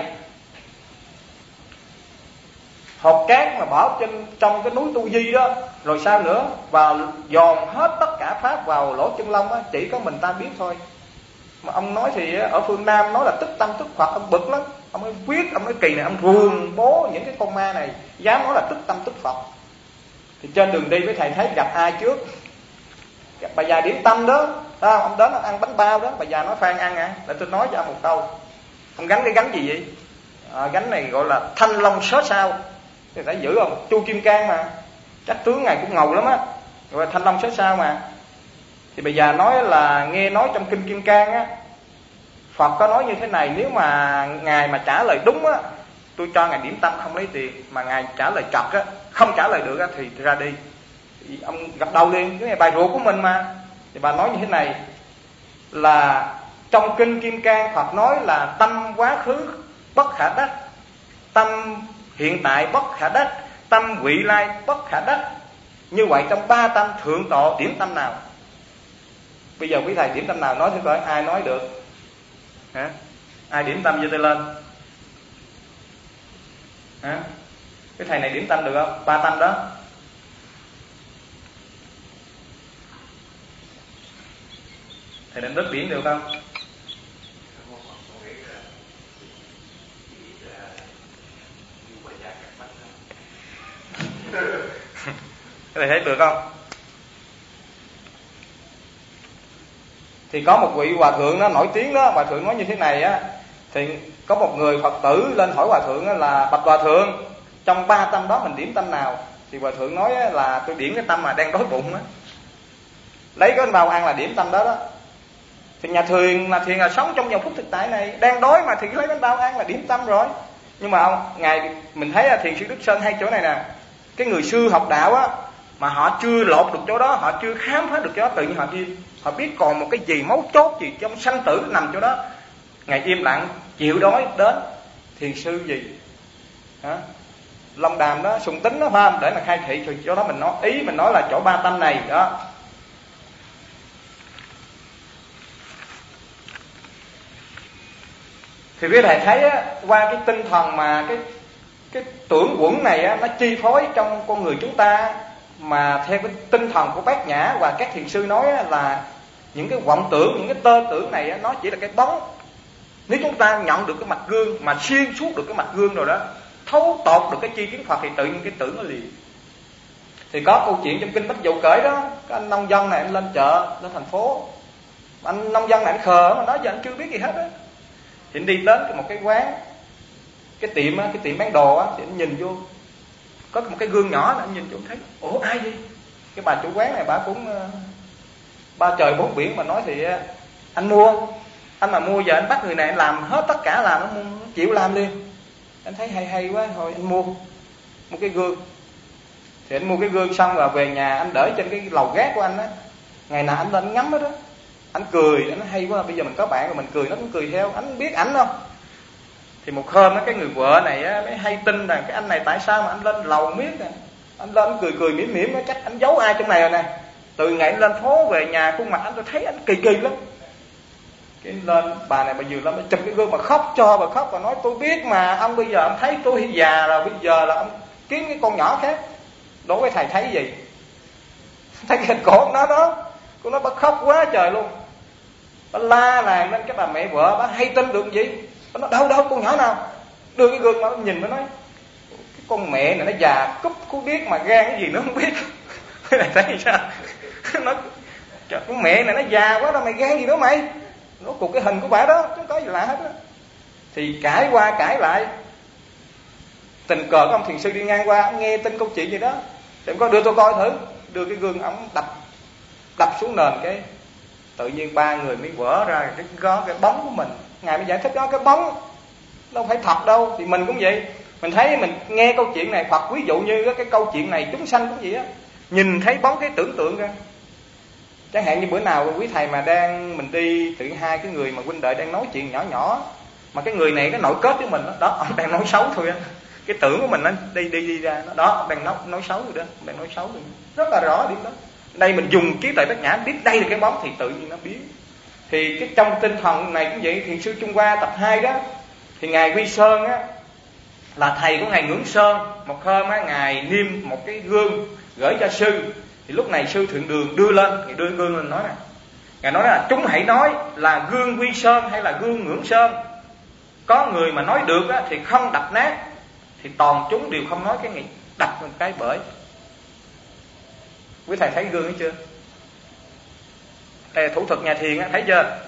hột cát mà bỏ trong cái núi Tu Di đó, rồi sao nữa, và dồn hết tất cả pháp vào lỗ chân lông á, chỉ có mình ta biết thôi. Mà ông nói thì ở phương Nam nói là tức tâm tức Phật, ông bực lắm, ông mới quyết, ông mới kỳ này, ông ruồng bố những cái con ma này dám nói là tức tâm tức Phật. Thì trên đường đi với thầy thấy gặp ai trước? Gặp bà già Điểm Tâm đó, ông đến ông ăn bánh bao đó, bà già nói Phan ăn à, để tôi nói cho ông một câu. Ông gánh cái gánh gì vậy? Gánh này gọi là Thanh Long Sớ Sao. Thì phải giữ không? Chu Kim Cang mà, chắc tướng ngài cũng ngầu lắm á, rồi Thanh Long Sớ Sao mà. Thì bà già nói là nghe nói trong kinh Kim Cang á, Phật có nói như thế này: nếu mà ngài mà trả lời đúng á, tôi cho ngài điểm tâm không lấy tiền, mà ngài trả lời trật á, không trả lời được á, thì ra đi. Thì ông gật đầu liền, cái này bài ruột của mình mà. Thì bà nói như thế này là trong kinh Kim Cang Phật nói là tâm quá khứ bất khả đắc, tâm hiện tại bất khả đắc, tâm vị lai bất khả đắc. Như vậy trong ba tâm thượng tọa điểm tâm nào? Bây giờ quý thầy điểm tâm nào nói thử coi, ai nói được? Hả? Ai điểm tâm giơ tay lên? Hả? Cái thầy này điểm tâm được không? Ba tâm đó. Thầy định đất biển được không? Cái này thấy được không? Thì có một vị hòa thượng nó nổi tiếng đó, hòa thượng nói như thế này á. Thì có một người Phật tử lên hỏi hòa thượng là: bạch hòa thượng, trong ba tâm đó mình điểm tâm nào? Thì hòa thượng nói là tôi điểm cái tâm mà đang đói bụng á, lấy cái bánh bao ăn là điểm tâm đó đó. Thì nhà thiền là sống trong giờ phút thực tại này, đang đói mà thì lấy bánh bao ăn là điểm tâm rồi. Nhưng mà ngài mình thấy là thiền sư Đức Sơn hay chỗ này nè, cái người xưa học đạo á, mà họ chưa lột được chỗ đó, họ chưa khám phá được chỗ đó, tự nhiên họ im. Họ biết còn một cái gì mấu chốt gì trong sanh tử nằm chỗ đó. Ngài im lặng chịu đói đến. Thiền sư gì hả? Long Đàm đó, Sùng Tính đó, phải không? Để mà khai thị rồi chỗ đó mình nói, ý mình nói là chỗ ba tâm này đó. Thì quý thầy thấy á, qua cái tinh thần mà cái tưởng quẩn này á, nó chi phối trong con người chúng ta, mà theo cái tinh thần của Bát Nhã và các thiền sư nói á, là những cái vọng tưởng, những cái tơ tưởng này á, nó chỉ là cái bóng. Nếu chúng ta nhận được cái mặt gương mà xuyên suốt được cái mặt gương rồi đó, thấu tột được cái chi kiến Phật, thì tự nhiên cái tưởng nó liền. Thì có câu chuyện trong kinh Bách Dụ kể đó, cái anh nông dân này anh lên chợ, lên thành phố, anh nông dân này anh khờ mà nói giờ anh chưa biết gì hết á. Thì anh đi đến một cái quán, cái tiệm bán đồ á, thì anh nhìn vô có một cái gương nhỏ, anh nhìn vô thấy ủa ai vậy? Cái bà chủ quán này bà cũng ba trời bốn biển mà nói thì anh mà mua giờ anh bắt người này anh làm hết tất cả, làm nó chịu làm liền. Anh thấy hay quá, thôi anh mua một cái gương. Thì anh mua cái gương xong rồi về nhà anh để trên cái lầu gác của anh á, ngày nào anh lên anh ngắm hết đó. Anh cười, anh nói hay quá, bây giờ mình có bạn rồi mình cười, nó cũng cười theo. Anh biết ảnh không? Thì một hôm á, cái người vợ này á, mới hay tin rằng cái anh này tại sao mà anh lên lầu miết nè. Anh lên anh cười mỉm nó chắc anh giấu ai trong này rồi nè. Từ ngày anh lên phố về nhà, khuôn mặt anh tôi thấy anh kỳ lắm. Cái lên bà này bà vừa lên chụp cái gương mà khóc cho, bà khóc và nói tôi biết mà ông bây giờ ông thấy tôi già rồi, bây giờ là ông kiếm cái con nhỏ khác. Đối với thầy thấy gì? Thấy cái hình cổ nó đó, cô nói bà khóc quá trời luôn. Bà la làng lên cái bà mẹ vợ, bà hay tin được gì? Bà nói đâu con nhỏ nào? Đưa cái gương mà nhìn bà nói cái con mẹ này nó già cúp, cô biết mà gan cái gì nó không biết. Cái này thấy sao? Nó trời, con mẹ này nó già quá đâu mày gan gì nữa mày? Nó cục cái hình của bà đó, chứ không có gì lạ hết á. Thì cãi qua cãi lại, tình cờ có ông thiền sư đi ngang qua, ông nghe tin câu chuyện gì đó, thì ông có đưa tôi coi thử, đưa cái gương ông đập xuống nền, cái tự nhiên ba người mới vỡ ra cái bóng của mình. Ngài mới giải thích đó, cái bóng đâu phải thật đâu. Thì mình cũng vậy, mình thấy mình nghe câu chuyện này, Phật ví dụ như cái câu chuyện này chúng sanh cũng vậy á, nhìn thấy bóng cái tưởng tượng ra. Chẳng hạn như bữa nào quý thầy mà mình đi tự hai cái người mà huynh đệ đang nói chuyện nhỏ mà cái người này cái nội kết với mình đó, ông đang nói xấu thôi á. Cái tưởng của mình nó đi ra đó, ông đang nói xấu rồi đó, ông đang nói xấu rồi. Rất là rõ điểm đó. Đây mình dùng trí tuệ Bát Nhã biết đây là cái bóng thì tự nhiên nó biến. Thì cái trong tinh thần này cũng vậy. Thiền sư Trung Hoa tập 2 đó, thì ngài Quy Sơn á là thầy của ngài Ngưỡng Sơn. Một hôm á, ngài niêm một cái gương gửi cho sư. Thì lúc này sư Thượng Đường đưa lên, ngài đưa gương lên nói nè, ngài nói là chúng hãy nói là gương Quy Sơn hay là gương Ngưỡng Sơn. Có người mà nói được á, thì không đập nát, thì toàn chúng đều không nói cái này đập một cái bởi. Quý thầy thấy gương ấy chưa? Đây là thủ thuật nhà thiền á, thấy chưa?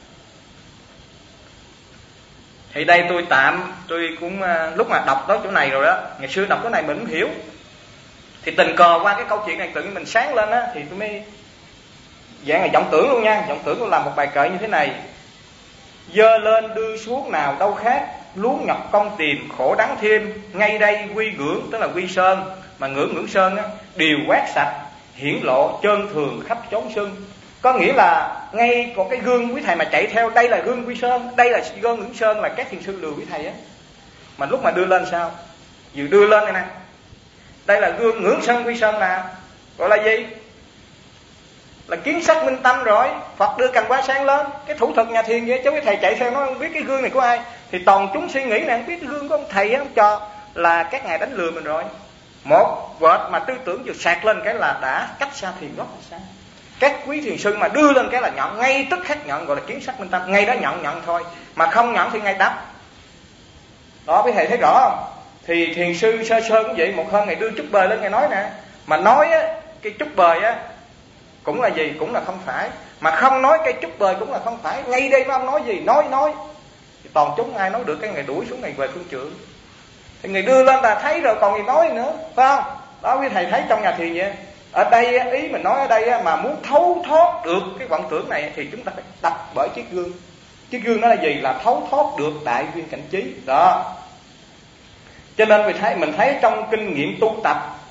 Thì đây tôi cũng lúc mà đọc tới chỗ này rồi đó, ngày xưa đọc cái này mình cũng hiểu. Thì tình cờ qua cái câu chuyện này tự nhiên mình sáng lên á, thì tôi mới dạng là vọng tưởng luôn nha. Vọng tưởng tôi làm một bài kệ như thế này: dơ lên đưa xuống nào đâu khác, luống nhọc công tìm khổ đắng thêm. Ngay đây quy ngưỡng, tức là Quy Sơn, mà ngưỡng Sơn á, đều quét sạch hiển lộ trơn thường khắp chốn sưng. Có nghĩa là ngay có cái gương quý thầy mà chạy theo, đây là gương Quy Sơn, đây là gương Ngưỡng Sơn, là các thiền sư lừa quý thầy á. Mà lúc mà đưa lên sao? Vừa đưa lên này nè, đây là gương Ngưỡng Sơn Quy Sơn nè, gọi là gì? Là kiến sắc minh tâm rồi. Phật đưa cần quá sáng lên. Cái thủ thuật nhà thiền vậy, chứ cái thầy chạy theo nó không biết cái gương này của ai. Thì toàn chúng suy nghĩ nè, không biết cái gương của ông thầy á, ông cho là các ngài đánh lừa mình rồi. Một vệt mà tư tưởng vừa sạc lên cái là đã cách xa thiền rất là xa. Các quý thiền sư mà đưa lên cái là nhận, ngay tức khắc nhận, gọi là kiến sắc minh tâm. Ngay đó nhận thôi, mà không nhận thì ngay đắp. Đó, quý thầy thấy rõ không? Thì thiền sư sơ cũng vậy. Một hôm ngày đưa chút bời lên, ngày nói nè, mà nói á, cái chút bời á cũng là gì? Cũng là không phải. Mà không nói cây chút bời cũng là không phải. Ngay đây mà ông nói gì? Nói thì toàn chúng ai nói được, cái ngày đuổi xuống ngày về phương trượng. Thì người đưa lên là thấy rồi, còn gì nói nữa, phải không? Đó, quý thầy thấy trong nhà thiền vậy. Ở đây ý mình nói ở đây mà muốn thấu thoát được cái vọng tưởng này thì chúng ta phải đập bởi chiếc gương. Chiếc gương đó là gì? Là thấu thoát được đại viên cảnh trí đó. Cho nên mình thấy trong kinh nghiệm tu tập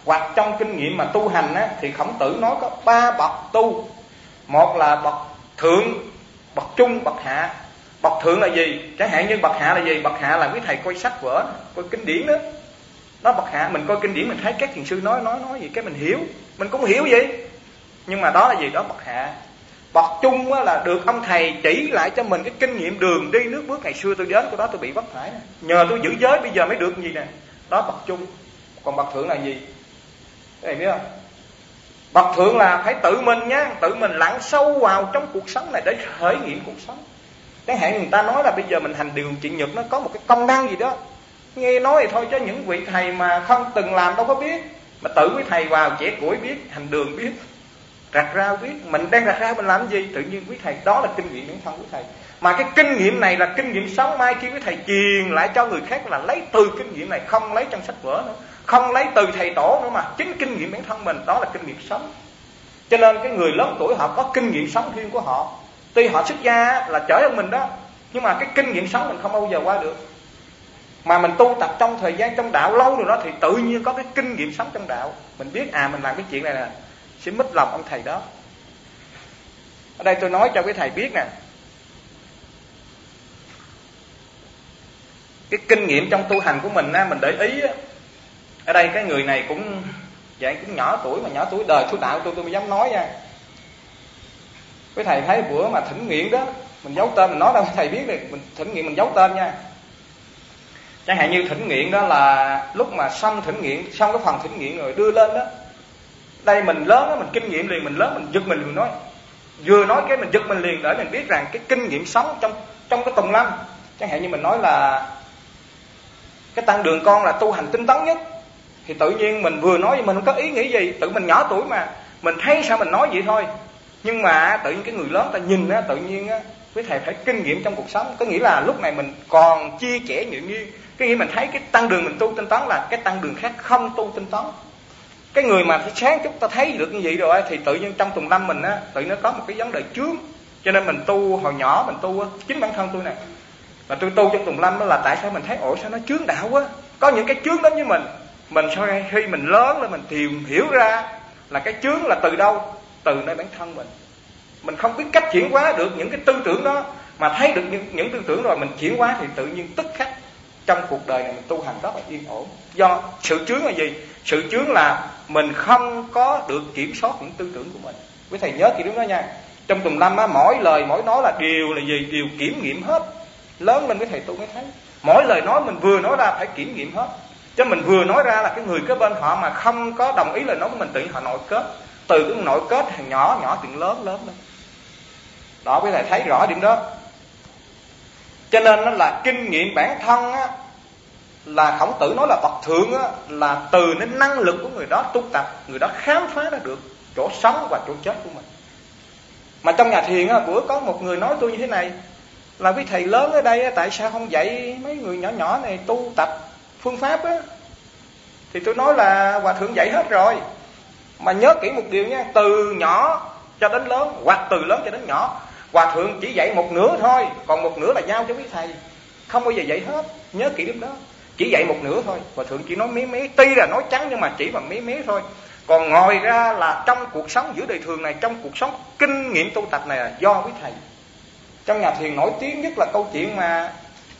Hoặc trong kinh nghiệm mà tu hành á, thì Khổng Tử nói có 3 bậc tu. Một là bậc thượng, bậc trung, bậc hạ. Bậc thượng là gì? Chẳng hạn như bậc hạ là gì? Bậc hạ là quý thầy coi sách vở, coi kinh điển đó. Đó bậc hạ, mình coi kinh điển mình thấy các thiền sư nói gì cái mình hiểu, mình cũng hiểu vậy. Nhưng mà đó là gì? Đó bậc hạ. Bậc trung là được ông thầy chỉ lại cho mình cái kinh nghiệm đường đi nước bước. Ngày xưa tôi đến cái đó tôi bị vấp phải, nhờ tôi giữ giới bây giờ mới được gì nè. Đó bậc trung. Còn bậc thượng là gì? Các bạn biết không? Bậc thượng là phải tự mình nhá, tự mình lặn sâu vào trong cuộc sống này để khởi nghiệm cuộc sống. Chẳng hạn người ta nói là bây giờ mình hành điều trị nhật nó có một cái công năng gì đó, nghe nói thì thôi, chứ những vị thầy mà không từng làm đâu có biết. Mà tự quý thầy vào chẻ củi biết, hành đường biết, rạch rau biết. Mình đang rạch rau mình làm gì? Tự nhiên quý thầy, đó là kinh nghiệm bản thân quý thầy. Mà cái kinh nghiệm này là kinh nghiệm sống. Mai khi quý thầy truyền lại cho người khác là lấy từ kinh nghiệm này, không lấy trong sách vở nữa, không lấy từ thầy tổ nữa, mà chính kinh nghiệm bản thân mình. Đó là kinh nghiệm sống. Cho nên cái người lớn tuổi họ có kinh nghiệm sống riêng của họ. Tuy họ xuất gia là trễ hơn mình đó, nhưng mà cái kinh nghiệm sống mình không bao giờ qua được. Mà mình tu tập trong thời gian trong đạo lâu rồi đó, thì tự nhiên có cái kinh nghiệm sống trong đạo. Mình biết mình làm cái chuyện này nè sẽ mít lòng ông thầy đó. Ở đây tôi nói cho cái thầy biết nè, cái kinh nghiệm trong tu hành của mình á, mình để ý á. Ở đây cái người này cũng dạng cũng nhỏ tuổi, mà nhỏ tuổi đời tu đạo tôi mới dám nói nha. Cái thầy thấy bữa mà thỉnh nguyện đó, mình giấu tên, mình nói đâu thầy biết đi, mình thỉnh nguyện mình giấu tên nha. Chẳng hạn như thỉnh nguyện đó là lúc mà xong thỉnh nguyện, xong cái phần thỉnh nguyện rồi đưa lên đó. Đây mình lớn đó, mình kinh nghiệm liền, mình lớn mình giật mình liền nói. Vừa nói cái mình giật mình liền để mình biết rằng cái kinh nghiệm sống trong cái tùng lâm. Chẳng hạn như mình nói là cái tăng đường con là tu hành tinh tấn nhất, thì tự nhiên mình vừa nói mình không có ý nghĩ gì, tự mình nhỏ tuổi mà mình thấy sao mình nói vậy thôi. Nhưng mà tự nhiên cái người lớn ta nhìn á, tự nhiên á, quý thầy phải kinh nghiệm trong cuộc sống. Có nghĩa là lúc này mình còn chia sẻ nhuyễn nhiên. Cái nghĩa mình thấy cái tăng đường mình tu tinh tấn là cái tăng đường khác không tu tinh tấn. Cái người mà sáng chút ta thấy được như vậy rồi thì tự nhiên trong tùng lâm mình á, tự nhiên nó có một cái vấn đề chướng. Cho nên mình tu hồi nhỏ mình tu chính bản thân tôi nè, mà tôi tu trong tùng lâm đó là tại sao mình thấy sao nó chướng đạo quá. Có những cái chướng đến với mình sau khi mình lớn lên mình tìm hiểu ra là cái chướng là từ đâu, từ nơi bản thân mình không biết cách chuyển hóa được những cái tư tưởng đó. Mà thấy được những tư tưởng rồi mình chuyển hóa thì tự nhiên tức khắc trong cuộc đời này mình tu hành rất là yên ổn. Do sự chướng là gì? Sự chướng là mình không có được kiểm soát những tư tưởng của mình. Quý thầy nhớ kỹ đúng đó nha. Trong tùng lâm á, mỗi lời mỗi nói là điều là gì? Điều kiểm nghiệm hết. Lớn lên quý thầy tu mới thấy mỗi lời nói mình vừa nói ra phải kiểm nghiệm hết. Chứ mình vừa nói ra là cái người kế bên họ mà không có đồng ý lời nói của mình, tự nhiên họ nội kết. Từ cái nội kết hàng nhỏ chuyện lớn lên. Đó, quý thầy thấy rõ điểm đó. Cho nên nó là kinh nghiệm bản thân á, là Khổng Tử nói là bậc thượng á, là từ đến năng lực của người đó tu tập, người đó khám phá ra được chỗ sống và chỗ chết của mình. Mà trong nhà thiền á, bữa có một người nói tôi như thế này, là quý thầy lớn ở đây á, tại sao không dạy mấy người nhỏ nhỏ này tu tập phương pháp á? Thì tôi nói là hòa thượng dạy hết rồi. Mà nhớ kỹ một điều nha, từ nhỏ cho đến lớn, hoặc từ lớn cho đến nhỏ, hòa thượng chỉ dạy một nửa thôi, còn một nửa là giao cho quý thầy, không bao giờ dạy hết. Nhớ kỹ điểm đó, chỉ dạy một nửa thôi. Hòa thượng chỉ nói mé, tuy là nói trắng nhưng mà chỉ bằng mé thôi. Còn ngoài ra là trong cuộc sống giữa đời thường này, trong cuộc sống kinh nghiệm tu tập này là do quý thầy. Trong nhà thiền nổi tiếng nhất là câu chuyện mà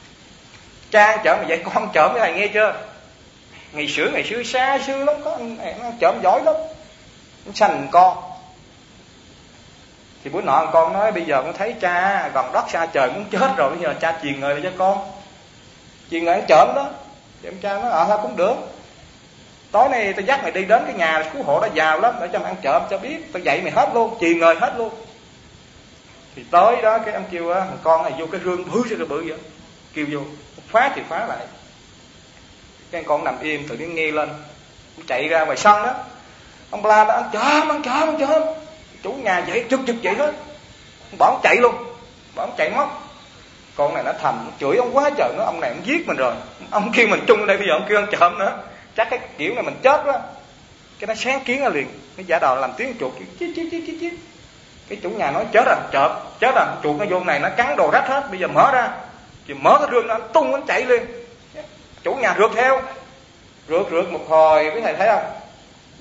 cha chợ mà dạy con trộm, cái thầy nghe chưa? Ngày xưa xa xưa lắm, có anh trộm giỏi lắm, nó sành con. Thì bữa nọ con nói bây giờ con thấy cha gần đất xa trời muốn chết rồi, bây giờ cha truyền người lại cho con, truyền người ăn trộm đó. Thì ông cha nói thôi cũng được, tối nay tao dắt mày đi đến cái nhà cứu hộ đó giàu lắm để cho mày ăn trộm cho biết, tao dạy mày hết luôn, truyền người hết luôn. Thì tới đó cái ông kêu thằng con này vô cái rương bự vậy, kêu vô phá thì phá lại. Cái con nằm im tự nhiên nghe lên, chạy ra ngoài sân đó, ông la đó ăn trộm. Chủ nhà dậy trực dậy hết, bỏ ông chạy luôn, bỏ ông chạy mất. Con này nó thầm, nó chửi ông quá trời, nó ông này ông giết mình rồi, ông kêu mình chung đây, bây giờ ông kêu ăn trộm nữa, chắc cái kiểu này mình chết đó. Cái nó sáng kiến ra liền, cái giả đò làm tiếng chuột chít. Cái chủ nhà nói chết rồi, trộm, chết rồi, chuột nó vô này nó cắn đồ rách hết, bây giờ mở ra, thì mở cái rương nó tung nó chạy liền. Chủ nhà rượt theo, rượt một hồi, quý thầy thấy không?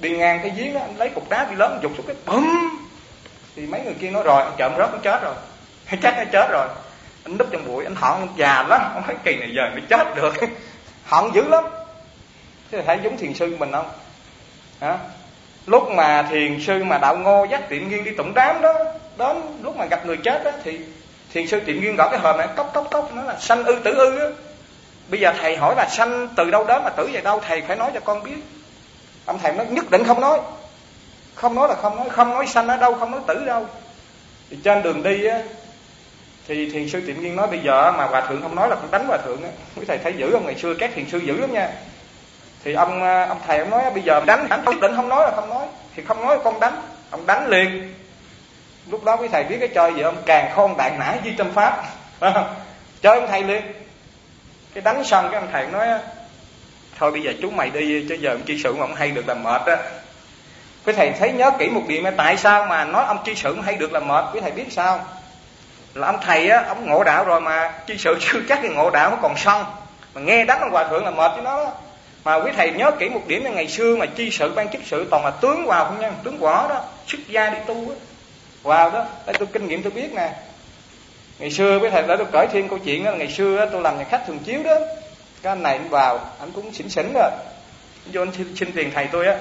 đi ngang cái giếng đó, anh lấy cục đá bị lớn giục xuống cái bùm, thì mấy người kia nói rồi anh trộm rớt nó chết rồi, chắc nó chết rồi. Anh núp trong bụi, anh hận già lắm, ông thấy kỳ này giờ mới chết được. Hận dữ lắm. Thế thấy giống thiền sư mình không? Hả? Lúc mà thiền sư mà Đạo Ngô dắt Tiệm Nghiên đi tụng đám đó, đến lúc mà gặp người chết đó, thì thiền sư Tiệm Nghiên gõ cái hòm này, cốc nó là sanh ư tử ư đó. Bây giờ thầy hỏi là sanh từ đâu đến mà tử về đâu, thầy phải nói cho con biết. Ông thầy nói nhất định không nói. Không nói là không nói sanh ở đâu, không nói tử đâu. Thì trên đường đi á, thì thiền sư Tiệm Nghiên nói bây giờ mà hòa thượng không nói là con đánh hòa thượng á. Quý thầy thấy dữ không? Ngày xưa các thiền sư dữ lắm nha. Thì ông thầy ông nói bây giờ đánh, nhất định không nói là không nói. Thì không nói con đánh, ông đánh liền. Lúc đó quý thầy biết cái chơi gì không? Càng khôn đại nã di trăm pháp. Chơi ông thầy liền. Cái đánh xong cái ông thầy nói thôi bây giờ chúng mày đi, chứ giờ ông chi sự mà ông hay được là mệt á. Quý thầy thấy nhớ kỹ một điểm là tại sao mà nói ông chi sự hay được là mệt. Quý thầy biết sao? Là ông thầy á, ông ngộ đạo rồi mà chi sự chưa chắc thì ngộ đạo nó còn xong. Mà nghe đánh ông hòa thượng là mệt với nó đó. Mà quý thầy nhớ kỹ một điểm là ngày xưa mà chi sự ban chức sự toàn là tướng vào không nha, tướng võ đó, xuất gia đi tu á, vào đó. Đây tôi kinh nghiệm tôi biết nè. Ngày xưa quý thầy đã tôi kể thêm câu chuyện đó, ngày xưa tôi làm nhà khách thường chiếu đó, cái anh này anh vào, anh cũng xỉn rồi, vô anh xin tiền thầy tôi á,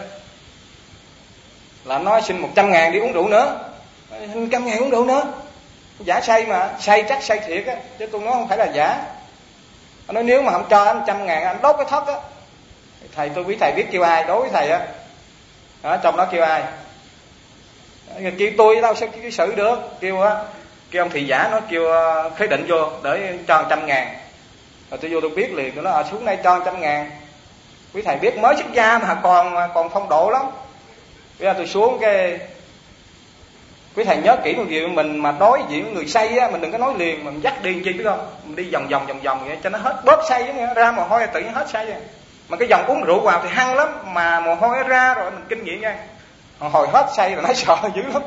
là anh nói xin 100.000 đi uống rượu nữa, 100.000 uống rượu nữa, giả say mà, say chắc say thiệt á, chứ tôi nói không phải là giả. Anh nói nếu mà không cho anh 100.000 anh đốt cái thất á. Thầy tôi quý thầy biết kêu ai đối với thầy á, đó, trong đó kêu ai, kêu tôi đâu sao kêu sự được, kêu ông thị giả nó kêu Khế Định vô để cho 100.000. Rồi tôi vô tôi biết liền, tôi nói xuống đây cho 100.000. Quý thầy biết mới xuất gia mà còn phong độ lắm. Bây giờ tôi xuống cái quý thầy nhớ kỹ một điều, mình mà đối diện người say á, mình đừng có nói liền, mình dắt đi chi biết không? Mình đi vòng vậy cho nó hết bớt say giống như ra mồ hôi tự nhiên hết say vậy. Mà cái dòng uống rượu vào thì hăng lắm, mà mồ hôi ra rồi mình kinh nghiệm nha. Hồi hết say rồi nó sợ dữ lắm.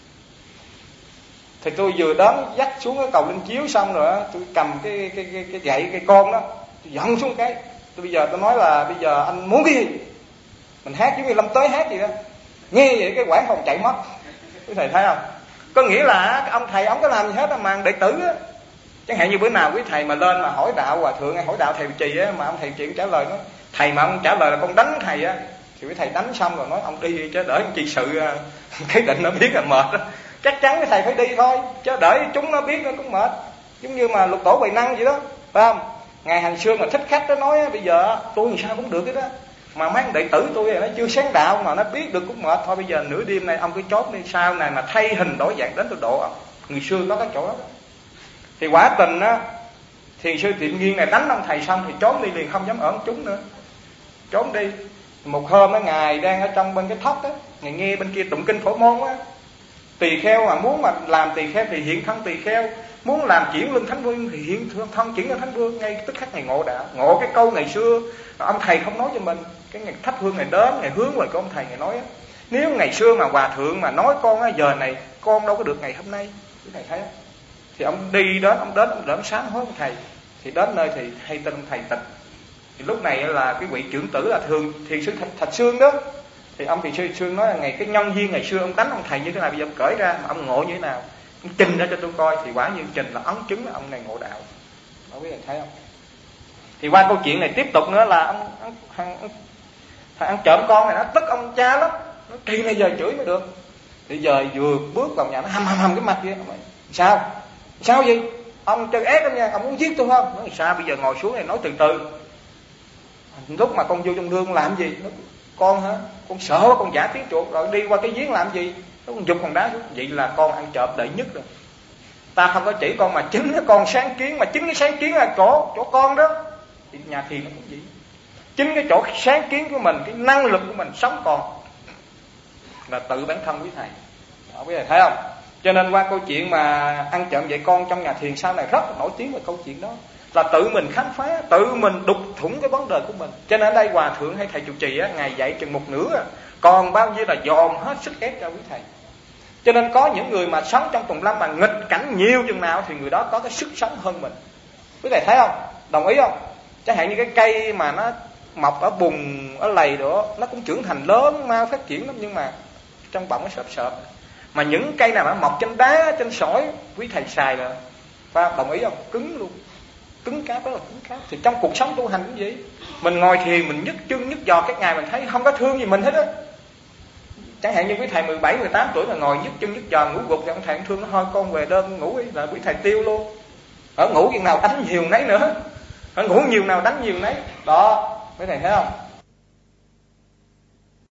Thì tôi vừa đến dắt xuống cái cầu Linh Chiếu xong rồi á, tôi cầm cái gậy cây con đó, tôi dặn xuống cái. Bây giờ tôi nói là bây giờ anh muốn cái gì? Mình hát giống như Lâm Tới hát gì đó. Nghe vậy cái quảng hồn chạy mất. Quý thầy thấy không? Có nghĩa là ông thầy ông có làm gì hết mà đệ tử á. Chẳng hạn như bữa nào quý thầy mà lên mà hỏi đạo hòa thượng hay hỏi đạo thầy trì á, mà ông thầy trì trả lời nói thầy mà ông trả lời là con đánh thầy á, thì quý thầy đánh xong rồi nói ông đi chứ đỡ ông chi sự cái định nó biết là mệt đó. Chắc chắn cái thầy phải đi thôi, chứ đợi chúng nó biết nó cũng mệt. Giống như mà Lục Tổ Huệ Năng vậy đó, phải không? Ngày hành xưa mà thích khách đó nói bây giờ tôi làm sao cũng được cái đó, mà mấy đệ tử tôi nó chưa sáng đạo mà nó biết được cũng mệt thôi. Bây giờ nửa đêm này ông cứ chốt đi, sau này mà thay hình đổi dạng đến tôi độ ông. Người xưa có cái chỗ đó. Thì quả tình á, thiền sư Tiệm Nghiên này đánh ông thầy xong thì trốn đi liền, không dám ở chúng nữa, trốn đi. Một hôm á, ngài đang ở trong bên cái thóc á, ngài nghe bên kia tụng kinh Phổ Môn á. Tỳ kheo mà muốn mà làm tỳ kheo thì hiện thân tỳ kheo, muốn làm chuyển luân thánh vương thì hiện thân chuyển luân thánh vương. Ngay tức khắc ngày ngộ đạo, ngộ cái câu ngày xưa ông thầy không nói cho mình. Cái ngày thắp hương ngày đến, ngày hướng về của ông thầy, ngày nói á, nếu ngày xưa mà hòa thượng mà nói con á, giờ này con đâu có được ngày hôm nay. Cái thầy thấy á, thì ông đi đến, ông đến sám hối ông thầy. Thì đến nơi thì hay tin ông thầy tịch. Thì lúc này là cái vị trưởng tử là thường thiền sư Thạch Sương đó. Thì ông thiền sư Sương nói là ngày cái nhân duyên ngày xưa ông đánh ông thầy như thế nào, bây giờ ông cởi ra mà ông ngộ như thế nào, ông trình ra cho tôi coi. Thì quả nhiên trình là ấn chứng là ông này ngộ đạo. Không biết thấy không? Thì qua câu chuyện này tiếp tục nữa là ông ăn trộm con này, nó tức ông cha lắm, nó kỳ này giờ chửi mới được. Thì giờ vừa bước vào nhà nó hầm cái mặt kia. Sao gì? Ông chơi ép lắm nha, ông muốn giết tôi không? Nói sao bây giờ ngồi xuống này nói từ từ. Lúc mà con vô trong rương làm gì? Nó, con hả? Con sợ quá, con giả tiếng chuột rồi đi qua cái giếng làm gì? Nó con giục con đá xuống. Vậy là con ăn trộm đệ nhất rồi. Ta không có chỉ con mà chính cái con sáng kiến, mà chính cái sáng kiến là chỗ con đó. Thì nhà thiền nó cũng vậy. Chính cái chỗ sáng kiến của mình, cái năng lực của mình sống còn là tự bản thân quý thầy. Đó, quý thầy thấy không? Cho nên qua câu chuyện mà ăn trộm dạy con trong nhà thiền sau này rất là nổi tiếng về câu chuyện đó. Là tự mình khám phá, tự mình đục thủng cái vấn đề của mình. Cho nên ở đây hòa thượng hay thầy trụ trì á, ngài dạy chừng một nửa, còn bao nhiêu là dòm hết sức ép cho quý thầy. Cho nên có những người mà sống trong tùng lâm mà nghịch cảnh nhiều chừng nào thì người đó có cái sức sống hơn mình. Quý thầy thấy không? Đồng ý không? Chẳng hạn như cái cây mà nó mọc ở bùn, ở lầy đó, nó cũng trưởng thành lớn, mau phát triển lắm, nhưng mà trong bọng nó sợp. Mà những cây nào nó mọc trên đá, trên sỏi, quý thầy xài là và đồng ý không? Cứng luôn, cứng cáp, rất là cứng cáp. Thì trong cuộc sống tu hành cũng vậy. Mình ngồi thiền, mình nhức chân nhức giò các ngày, mình thấy không có thương gì mình hết á. Chẳng hạn như quý thầy 17, 18 tuổi mà ngồi nhức chân nhức giò, ngủ gục, thì ông thầy cũng thương nó, thôi con về đơn ngủ đi, là quý thầy tiêu luôn. Ở ngủ chừng nào đánh nhiều nấy nữa, ở ngủ nhiều nào đánh nhiều nấy. Đó, quý thầy thấy không?